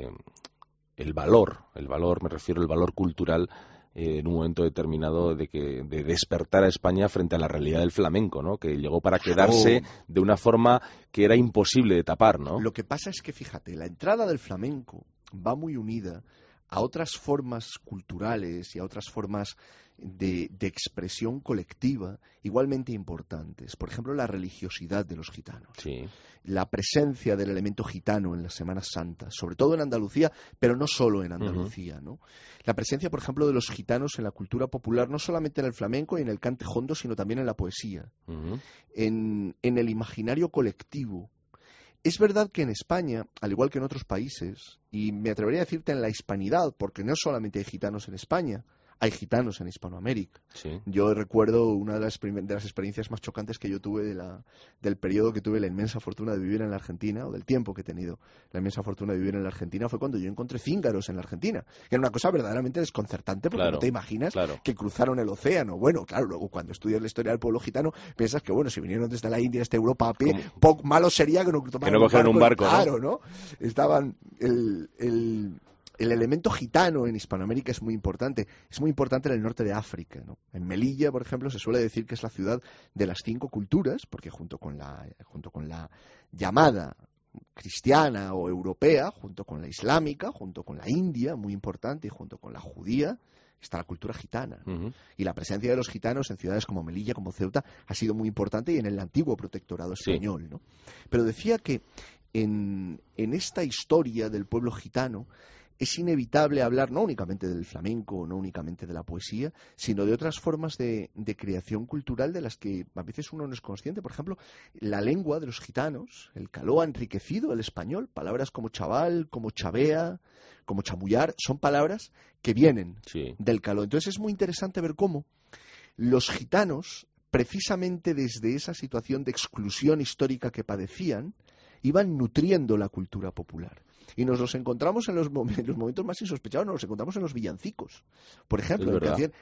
D: el valor, me refiero al valor cultural, en un momento determinado de despertar a España frente a la realidad del flamenco, ¿no? Que llegó para quedarse de una forma que era imposible de tapar, ¿no?
K: Lo que pasa es que, fíjate, la entrada del flamenco va muy unida a otras formas culturales y a otras formas de expresión colectiva igualmente importantes. Por ejemplo, la religiosidad de los gitanos. La presencia del elemento gitano en las Semanas Santas, sobre todo en Andalucía, pero no solo en Andalucía, ¿no? La presencia, por ejemplo, de los gitanos en la cultura popular, no solamente en el flamenco y en el cante jondo, sino también en la poesía, en el imaginario colectivo. Es verdad que en España, al igual que en otros países, y me atrevería a decirte en la hispanidad, porque no solamente hay gitanos en España, hay gitanos en Hispanoamérica.
D: Sí.
K: Yo recuerdo una de las experiencias más chocantes que yo tuve del periodo que tuve la inmensa fortuna de vivir en la Argentina, o del tiempo que he tenido la inmensa fortuna de vivir en la Argentina, fue cuando yo encontré cíngaros en la Argentina, que era una cosa verdaderamente desconcertante, porque no te imaginas que cruzaron el océano. Bueno, claro, luego cuando estudias la historia del pueblo gitano, piensas que, bueno, si vinieron desde la India hasta Europa a pie, poco malo sería que no
D: cogieran un barco.
K: Claro, ¿no? Estaban el elemento gitano en Hispanoamérica es muy importante. Es muy importante en el norte de África, ¿no? En Melilla, por ejemplo, se suele decir que es la ciudad de las 5 culturas, porque junto con la llamada cristiana o europea, junto con la islámica, junto con la india, muy importante, y junto con la judía, está la cultura gitana. Y la presencia de los gitanos en ciudades como Melilla, como Ceuta, ha sido muy importante, y en el antiguo protectorado español, ¿no? Pero decía que en esta historia del pueblo gitano es inevitable hablar no únicamente del flamenco, no únicamente de la poesía, sino de otras formas de creación cultural de las que a veces uno no es consciente. Por ejemplo, la lengua de los gitanos, el caló ha enriquecido el español. Palabras como chaval, como chavea, como chamullar, son palabras que vienen del caló. Entonces es muy interesante ver cómo los gitanos, precisamente desde esa situación de exclusión histórica que padecían, iban nutriendo la cultura popular. Y nos los encontramos en los momentos más insospechados, nos los encontramos en los villancicos. Por ejemplo,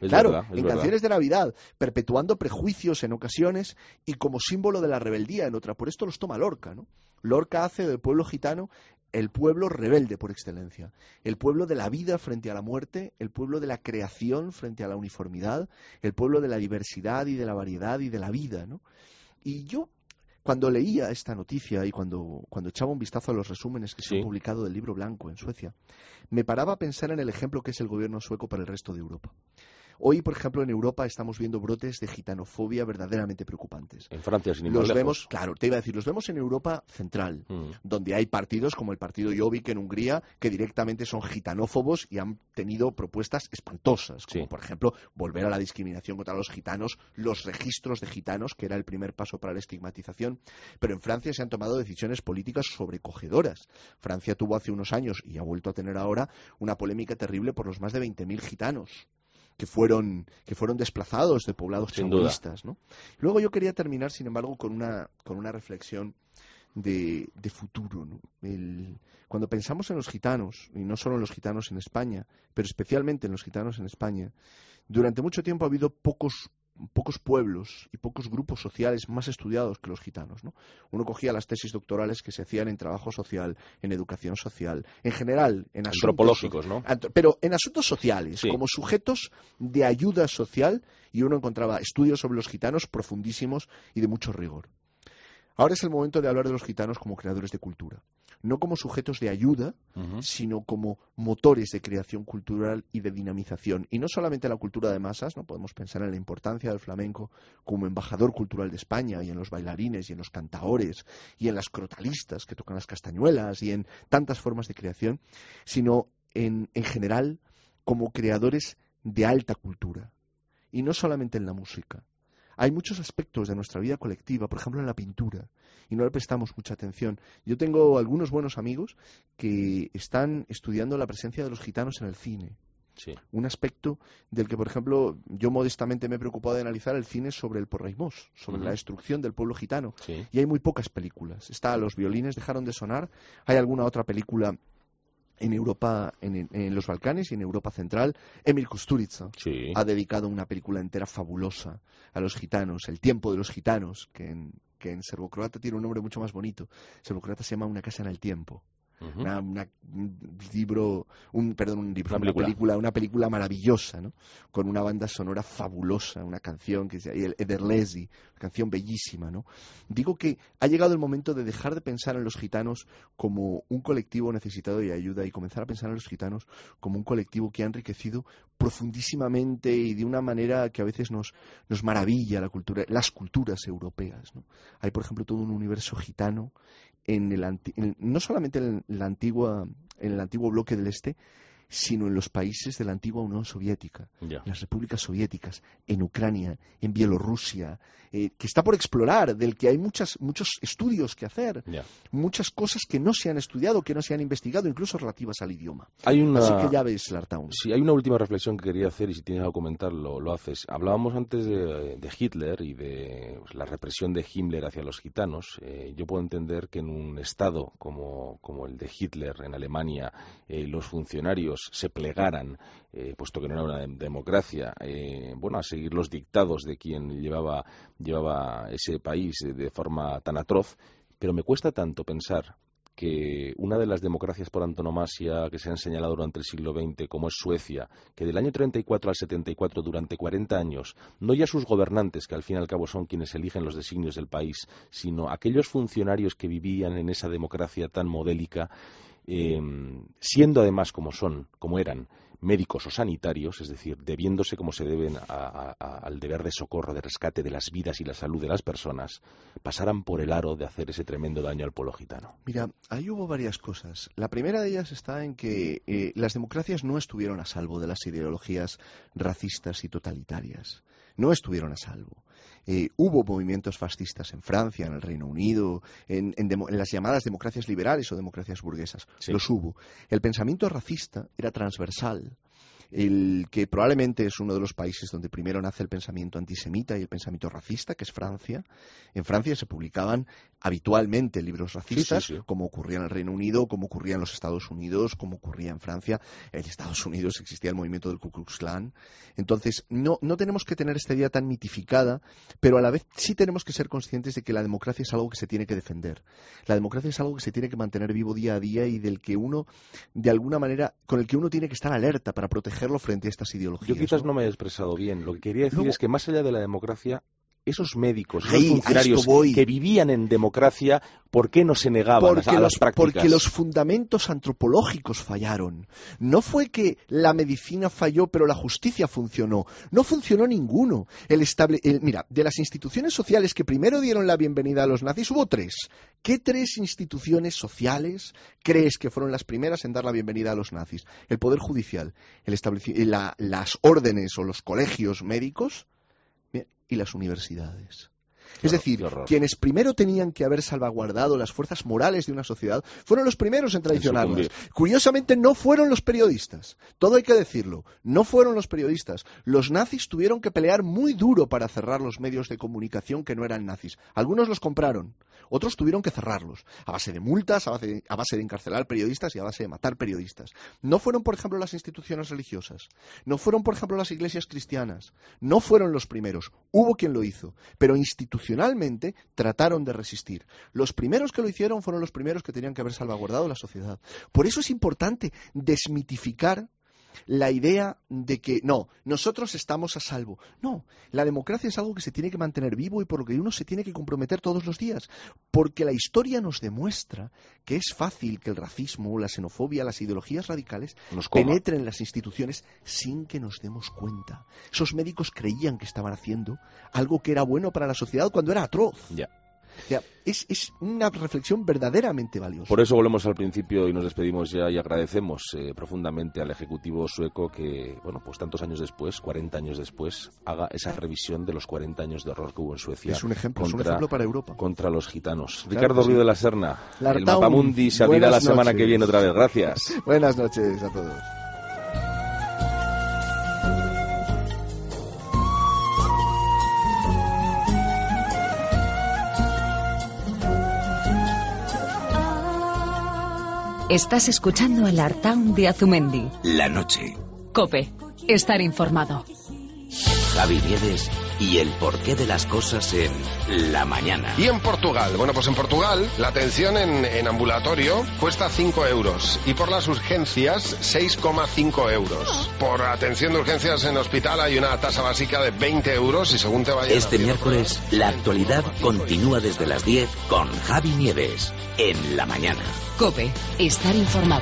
K: en canciones de Navidad, perpetuando prejuicios en ocasiones y como símbolo de la rebeldía en otra. Por esto los toma Lorca, ¿no? Lorca hace del pueblo gitano el pueblo rebelde por excelencia, el pueblo de la vida frente a la muerte, el pueblo de la creación frente a la uniformidad, el pueblo de la diversidad y de la variedad y de la vida, ¿no? Y yo, cuando leía esta noticia y cuando echaba un vistazo a los resúmenes que se han publicado del Libro Blanco en Suecia, me paraba a pensar en el ejemplo que es el gobierno sueco para el resto de Europa. Hoy, por ejemplo, en Europa estamos viendo brotes de gitanofobia verdaderamente preocupantes.
D: En Francia, sin ir más
K: los
D: lejos.
K: vemos, claro, te iba a decir, los vemos en Europa central, donde hay partidos como el partido Jobbik en Hungría, que directamente son gitanófobos y han tenido propuestas espantosas, como por ejemplo, volver a la discriminación contra los gitanos, los registros de gitanos, que era el primer paso para la estigmatización. Pero en Francia se han tomado decisiones políticas sobrecogedoras. Francia tuvo hace unos años, y ha vuelto a tener ahora, una polémica terrible por los más de 20.000 gitanos que fueron desplazados de poblados chabolistas, ¿no? Luego yo quería terminar, sin embargo, con una reflexión de futuro, ¿no? Cuando pensamos en los gitanos, y no solo en los gitanos en España, pero especialmente en los gitanos en España, durante mucho tiempo ha habido pocos pueblos y pocos grupos sociales más estudiados que los gitanos, ¿no? Uno cogía las tesis doctorales que se hacían en trabajo social, en educación social, en general, en asuntos
D: antropológicos, ¿no?
K: Pero en asuntos sociales, como sujetos de ayuda social, y uno encontraba estudios sobre los gitanos profundísimos y de mucho rigor. Ahora es el momento de hablar de los gitanos como creadores de cultura. No como sujetos de ayuda, sino como motores de creación cultural y de dinamización. Y no solamente la cultura de masas, no podemos pensar en la importancia del flamenco como embajador cultural de España, y en los bailarines, y en los cantaores, y en las crotalistas que tocan las castañuelas, y en tantas formas de creación, sino en general como creadores de alta cultura. Y no solamente en la música. Hay muchos aspectos de nuestra vida colectiva, por ejemplo en la pintura, y no le prestamos mucha atención. Yo tengo algunos buenos amigos que están estudiando la presencia de los gitanos en el cine. Un aspecto del que, por ejemplo, yo modestamente me he preocupado de analizar el cine sobre el Porreimós, sobre la destrucción del pueblo gitano. Y hay muy pocas películas. Los violines dejaron de sonar, hay alguna otra película en Europa, en los Balcanes y en Europa Central. Emil Kusturica ha dedicado una película entera fabulosa a los gitanos, El tiempo de los gitanos, que en serbocroata tiene un nombre mucho más bonito. En serbocroata se llama Una casa en el tiempo. Una película maravillosa, ¿no? Con una banda sonora fabulosa, una canción que se llama Ederlezi, una canción bellísima, ¿no? Digo que ha llegado el momento de dejar de pensar en los gitanos como un colectivo necesitado de ayuda y comenzar a pensar en los gitanos como un colectivo que ha enriquecido profundísimamente y de una manera que a veces nos maravilla las culturas europeas, ¿no? Hay, por ejemplo, todo un universo gitano no solamente en el antiguo bloque del Este, sino en los países de la antigua Unión Soviética,
D: Ya.
K: en las repúblicas soviéticas, en Ucrania, en Bielorrusia, que está por explorar, del que hay muchos estudios que hacer,
D: Ya.
K: muchas cosas que no se han estudiado, que no se han investigado, incluso relativas al idioma.
D: Hay una...
K: Así que ya ves, Lartown.
D: Sí, hay una última reflexión que quería hacer y si tienes algo que comentar lo haces. Hablábamos antes de Hitler y de pues, la represión de Himmler hacia los gitanos. Yo puedo entender que en un estado como el de Hitler en Alemania los funcionarios se plegaran, puesto que no era una democracia, a seguir los dictados de quien llevaba ese país de forma tan atroz. Pero me cuesta tanto pensar que una de las democracias por antonomasia que se han señalado durante el siglo XX, como es Suecia, que del año 34 al 74, durante 40 años, no ya sus gobernantes, que al fin y al cabo son quienes eligen los designios del país, sino aquellos funcionarios que vivían en esa democracia tan modélica, siendo además como eran, médicos o sanitarios, es decir, debiéndose como se deben al deber de socorro, de rescate de las vidas y la salud de las personas, pasaran por el aro de hacer ese tremendo daño al pueblo gitano.
K: Mira, ahí hubo varias cosas. La primera de ellas está en que las democracias no estuvieron a salvo de las ideologías racistas y totalitarias. No estuvieron a salvo. Hubo movimientos fascistas en Francia, en el Reino Unido, en las llamadas democracias liberales o democracias burguesas. Sí. Los hubo. El pensamiento racista era transversal. El que probablemente es uno de los países donde primero nace el pensamiento antisemita y el pensamiento racista, que es Francia. En Francia se publicaban habitualmente libros racistas, como ocurría en el Reino Unido, como ocurría en los Estados Unidos, como ocurría en Francia. En Estados Unidos existía el movimiento del Ku Klux Klan. Entonces, no tenemos que tener esta idea tan mitificada, pero a la vez sí tenemos que ser conscientes de que la democracia es algo que se tiene que defender. La democracia es algo que se tiene que mantener vivo día a día y del que uno, de alguna manera, con el que uno tiene que estar alerta para protegerlo frente a estas ideologías.
D: Yo quizás no me he expresado bien. Lo que quería decir es que más allá de la democracia, esos médicos, esos funcionarios que vivían en democracia, ¿por qué no se negaban a las prácticas?
K: Porque los fundamentos antropológicos fallaron. No fue que la medicina falló, pero la justicia funcionó. No funcionó ninguno. Mira, de las instituciones sociales que primero dieron la bienvenida a los nazis, hubo 3. ¿Qué 3 instituciones sociales crees que fueron las primeras en dar la bienvenida a los nazis? El Poder Judicial, las órdenes o los colegios médicos y las universidades. Es decir, quienes primero tenían que haber salvaguardado las fuerzas morales de una sociedad fueron los primeros en traicionarlas. Curiosamente no fueron los periodistas. Todo hay que decirlo. No fueron los periodistas. Los nazis tuvieron que pelear muy duro para cerrar los medios de comunicación que no eran nazis. Algunos los compraron. Otros tuvieron que cerrarlos. A base de multas, a base de encarcelar periodistas y a base de matar periodistas. No fueron, por ejemplo, las instituciones religiosas. No fueron, por ejemplo, las iglesias cristianas. No fueron los primeros. Hubo quien lo hizo. Pero institucionalmente trataron de resistir. Los primeros que lo hicieron fueron los primeros que tenían que haber salvaguardado la sociedad. Por eso es importante desmitificar la idea de que no, nosotros estamos a salvo. No, la democracia es algo que se tiene que mantener vivo y por lo que uno se tiene que comprometer todos los días. Porque la historia nos demuestra que es fácil que el racismo, la xenofobia, las ideologías radicales penetren en las instituciones sin que nos demos cuenta. Esos médicos creían que estaban haciendo algo que era bueno para la sociedad cuando era atroz.
D: Ya.
K: O sea, es una reflexión verdaderamente valiosa.
D: Por eso volvemos al principio y nos despedimos ya y agradecemos profundamente al Ejecutivo sueco que, bueno, pues tantos años después, 40 años después, haga esa revisión de los 40 años de horror que hubo en Suecia.
K: Es un ejemplo para Europa.
D: Contra los gitanos. Claro, Ricardo Ruiz de la Serna,
K: Lartown,
D: el Mapamundi se abrirá la semana que viene otra vez. Gracias.
K: Buenas noches a todos.
A: Estás escuchando el Artaun de Azumendi.
L: La noche.
A: COPE. Estar informado.
L: Javi Nieves y el porqué de las cosas en La Mañana.
M: Y en Portugal. Bueno, pues en Portugal la atención en ambulatorio cuesta 5 euros y por las urgencias 6,5 euros. Por atención de urgencias en hospital hay una tasa básica de 20 euros y según te vayas...
L: Este miércoles la actualidad continúa desde las 10 con Javi Nieves en La Mañana.
A: COPE. Estar informado.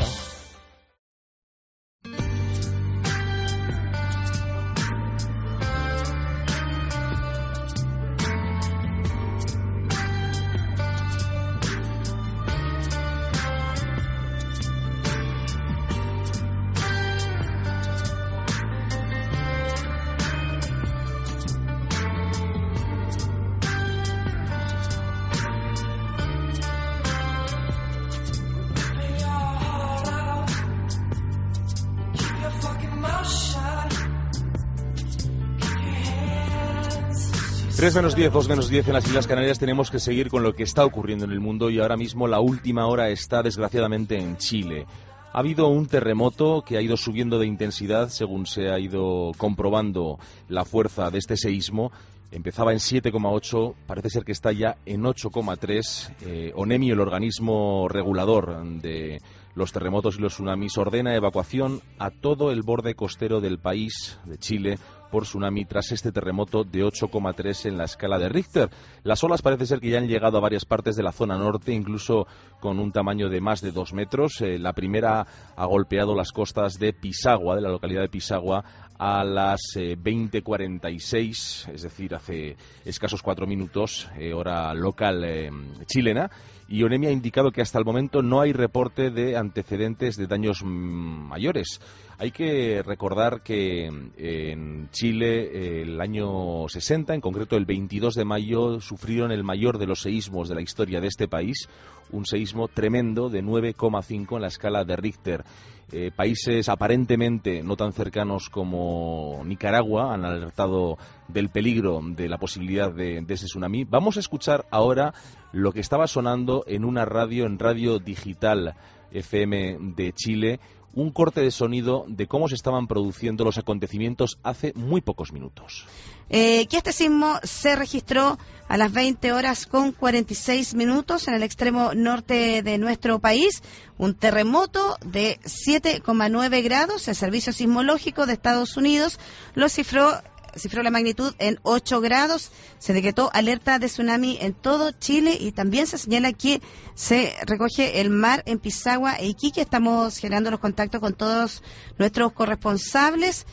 D: 3 menos 10, 2 menos 10 en las Islas Canarias. Tenemos que seguir con lo que está ocurriendo en el mundo y ahora mismo la última hora está desgraciadamente en Chile. Ha habido un terremoto que ha ido subiendo de intensidad según se ha ido comprobando la fuerza de este seísmo. Empezaba en 7,8, parece ser que está ya en 8,3. ONEMI, el organismo regulador de los terremotos y los tsunamis, ordena evacuación a todo el borde costero del país, de Chile, por tsunami tras este terremoto de 8,3 en la escala de Richter. Las olas parece ser que ya han llegado a varias partes de la zona norte, incluso con un tamaño de más de 2 metros. La primera ha golpeado las costas de Pisagua, de la localidad de Pisagua, a las 20:46, es decir, hace escasos 4 minutos, hora local chilena. Y ONEMI ha indicado que hasta el momento no hay reporte de antecedentes de daños mayores. Hay que recordar que en Chile el año 60, en concreto el 22 de mayo, sufrieron el mayor de los seísmos de la historia de este país, un seísmo tremendo de 9,5 en la escala de Richter. Países aparentemente no tan cercanos como Nicaragua han alertado del peligro de la posibilidad de ese tsunami. Vamos a escuchar ahora lo que estaba sonando en una radio, en Radio Digital FM de Chile, un corte de sonido de cómo se estaban produciendo los acontecimientos hace muy pocos minutos.
N: Que este sismo se registró a las 20 horas con 46 minutos en el extremo norte de nuestro país. Un terremoto de 7,9 grados. El Servicio Sismológico de Estados Unidos lo cifró la magnitud en 8 grados. Se decretó alerta de tsunami en todo Chile y también se señala que se recoge el mar en Pisagua e Iquique. Estamos generando los contactos con todos nuestros corresponsables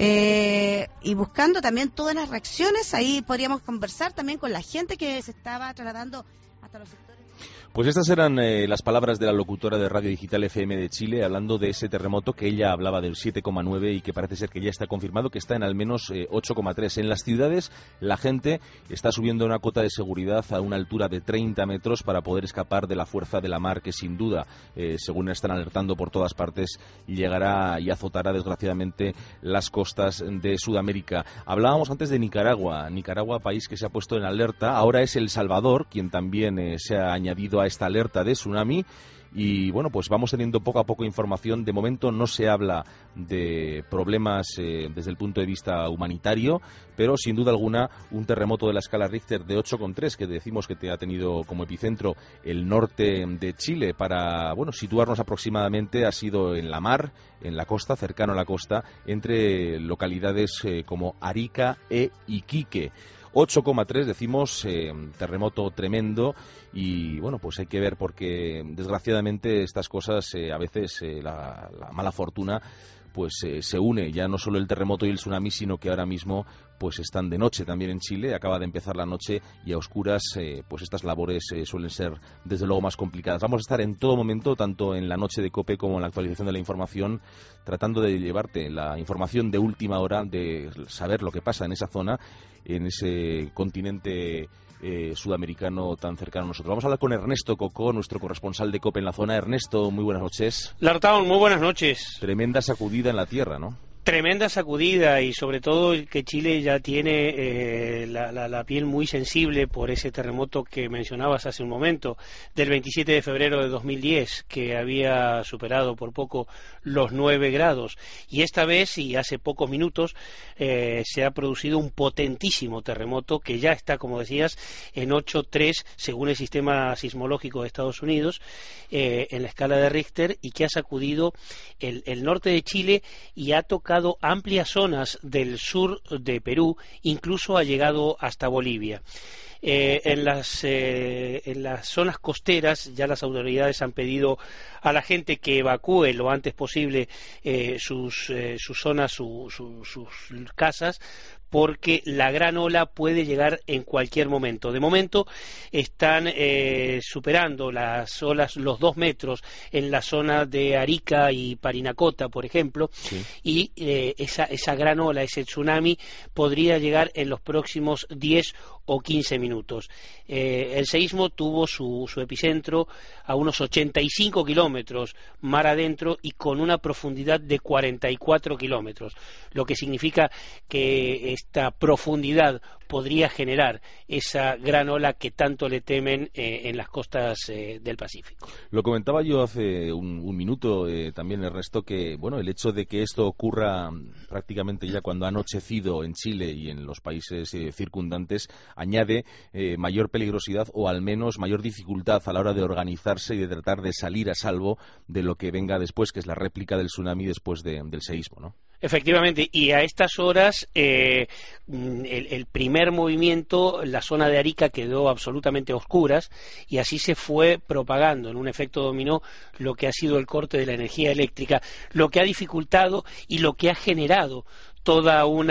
N: y buscando también todas las reacciones. Ahí podríamos conversar también con la gente que se estaba trasladando hasta los sectores.
D: Pues estas eran las palabras de la locutora de Radio Digital FM de Chile, hablando de ese terremoto que ella hablaba del 7,9 y que parece ser que ya está confirmado que está en al menos 8,3. En las ciudades la gente está subiendo una cota de seguridad a una altura de 30 metros para poder escapar de la fuerza de la mar que sin duda, según están alertando por todas partes, llegará y azotará desgraciadamente las costas de Sudamérica. Hablábamos antes de Nicaragua, país que se ha puesto en alerta. Ahora es El Salvador quien también se ha añadido a esta alerta de tsunami y bueno, pues vamos teniendo poco a poco información. De momento no se habla de problemas desde el punto de vista humanitario, pero sin duda alguna un terremoto de la escala Richter de 8,3 que decimos que te ha tenido como epicentro el norte de Chile, para situarnos aproximadamente, ha sido en la mar, en la costa, cercano a la costa, entre localidades como Arica e Iquique. 8,3 decimos, terremoto tremendo y bueno, pues hay que ver porque desgraciadamente estas cosas a veces la mala fortuna pues se une, ya no solo el terremoto y el tsunami, sino que ahora mismo pues están de noche también en Chile, acaba de empezar la noche y a oscuras pues estas labores suelen ser desde luego más complicadas. Vamos a estar en todo momento, tanto en la noche de COPE como en la actualización de la información, tratando de llevarte la información de última hora, de saber lo que pasa en esa zona, en ese continente sudamericano tan cercano a nosotros. Vamos a hablar con Ernesto Cocó, nuestro corresponsal de COPE en la zona. Ernesto, muy buenas noches.
O: Lartaun, muy buenas noches.
D: Tremenda sacudida en la tierra, ¿no?
O: Tremenda sacudida y sobre todo que Chile ya tiene la piel muy sensible por ese terremoto que mencionabas hace un momento, del 27 de febrero de 2010, que había superado por poco los 9 grados. Y esta vez, y hace pocos minutos, se ha producido un potentísimo terremoto que ya está, como decías, en 8,3 según el sistema sismológico de Estados Unidos, en la escala de Richter, y que ha sacudido el norte de Chile y ha tocado amplias zonas del sur de Perú, incluso ha llegado hasta Bolivia. En las zonas costeras ya las autoridades han pedido a la gente que evacúe lo antes posible sus zonas, sus casas, porque la gran ola puede llegar en cualquier momento. De momento están superando las olas los 2 metros en la zona de Arica y Parinacota, por ejemplo, sí. Y esa gran ola, ese tsunami, podría llegar en los próximos 10 o 15 minutos. El seísmo tuvo su epicentro a unos 85 kilómetros mar adentro y con una profundidad de 44 kilómetros, lo que significa que esta profundidad podría generar esa gran ola que tanto le temen en las costas del Pacífico.
D: Lo comentaba yo hace un minuto también, Ernesto, que bueno, el hecho de que esto ocurra prácticamente ya cuando ha anochecido en Chile y en los países circundantes añade mayor peligrosidad o al menos mayor dificultad a la hora de organizarse y de tratar de salir a salvo de lo que venga después, que es la réplica del tsunami después del seísmo, ¿no?
O: Efectivamente, y a estas horas el primer movimiento, la zona de Arica quedó absolutamente a oscuras y así se fue propagando en un efecto dominó lo que ha sido el corte de la energía eléctrica, lo que ha dificultado y lo que ha generado toda un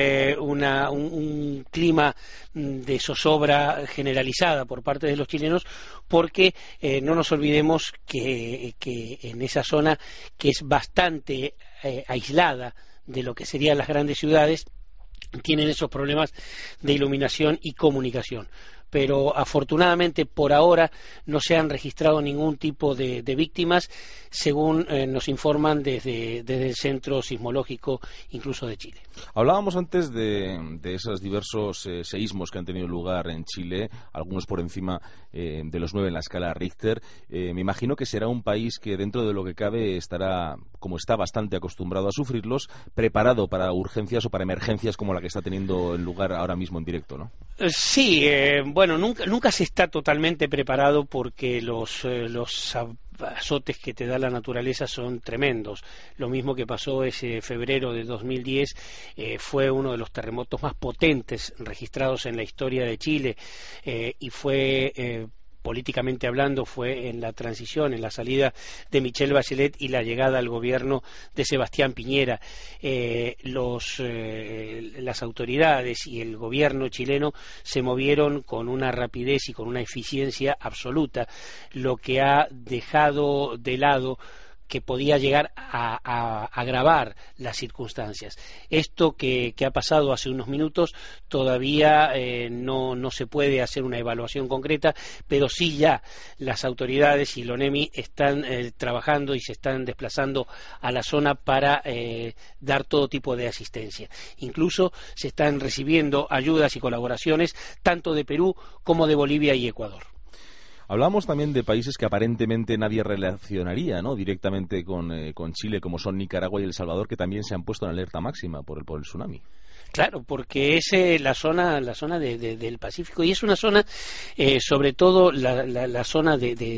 O: clima de zozobra generalizada por parte de los chilenos, porque no nos olvidemos que en esa zona, que es bastante aislada de lo que serían las grandes ciudades, tienen esos problemas de iluminación y comunicación. Pero afortunadamente por ahora no se han registrado ningún tipo de víctimas, según nos informan desde el Centro Sismológico incluso de Chile.
D: Hablábamos antes de esos diversos seísmos que han tenido lugar en Chile, algunos por encima de los 9 en la escala Richter. Me imagino que será un país que dentro de lo que cabe estará, como está bastante acostumbrado a sufrirlos, preparado para urgencias o para emergencias como la que está teniendo lugar ahora mismo en directo, ¿no?
O: Sí, bueno, nunca se está totalmente preparado porque los azotes que te da la naturaleza son tremendos. Lo mismo que pasó ese febrero de 2010, fue uno de los terremotos más potentes registrados en la historia de Chile y fue... políticamente hablando, fue en la transición, en la salida de Michelle Bachelet y la llegada al gobierno de Sebastián Piñera. Las autoridades y el gobierno chileno se movieron con una rapidez y con una eficiencia absoluta, lo que ha dejado de lado que podía llegar a agravar las circunstancias. Esto que ha pasado hace unos minutos todavía no se puede hacer una evaluación concreta, pero sí ya las autoridades y el ONEMI están trabajando y se están desplazando a la zona para dar todo tipo de asistencia. Incluso se están recibiendo ayudas y colaboraciones tanto de Perú como de Bolivia y Ecuador.
D: Hablamos también de países que aparentemente nadie relacionaría, ¿no?, directamente con Chile, como son Nicaragua y El Salvador, que también se han puesto en alerta máxima por el tsunami.
O: Claro, porque es la zona del Pacífico y es una zona, sobre todo la zona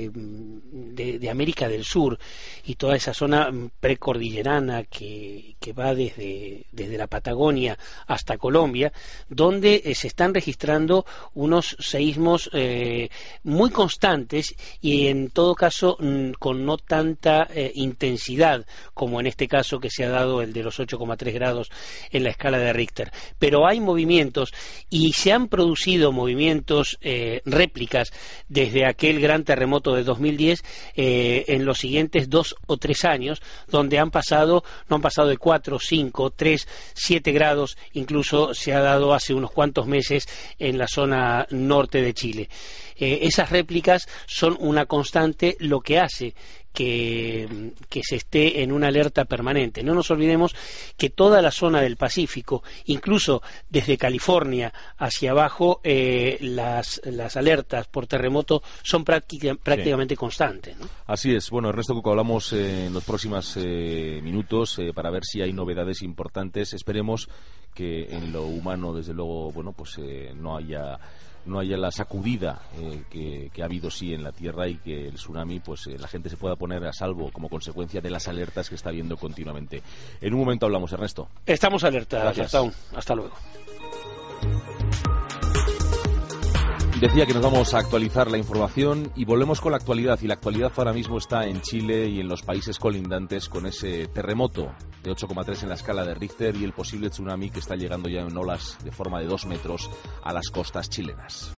O: de América del Sur y toda esa zona precordillerana que va desde la Patagonia hasta Colombia, donde se están registrando unos seísmos muy constantes y en todo caso con no tanta intensidad como en este caso que se ha dado el de los 8,3 grados en la escala de Richter. Pero hay movimientos y se han producido movimientos réplicas desde aquel gran terremoto de 2010 en los siguientes 2 o 3 años, donde no han pasado de 4, 5, 3, 7 grados, incluso se ha dado hace unos cuantos meses en la zona norte de Chile. Esas réplicas son una constante, lo que hace que se esté en una alerta permanente. No nos olvidemos que toda la zona del Pacífico, incluso desde California hacia abajo, las alertas por terremoto son prácticamente constantes, ¿no?
D: Así es. Bueno, Ernesto Cuco, hablamos en los próximos minutos para ver si hay novedades importantes. Esperemos que en lo humano, desde luego, bueno, pues no haya la sacudida que ha habido sí en la Tierra y que el tsunami, pues la gente se pueda poner a salvo como consecuencia de las alertas que está viendo continuamente. En un momento hablamos, Ernesto.
O: Estamos alertados. Hasta luego.
D: Decía que nos vamos a actualizar la información y volvemos con la actualidad. Y la actualidad ahora mismo está en Chile y en los países colindantes con ese terremoto de 8,3 en la escala de Richter y el posible tsunami que está llegando ya en olas de forma de 2 metros a las costas chilenas.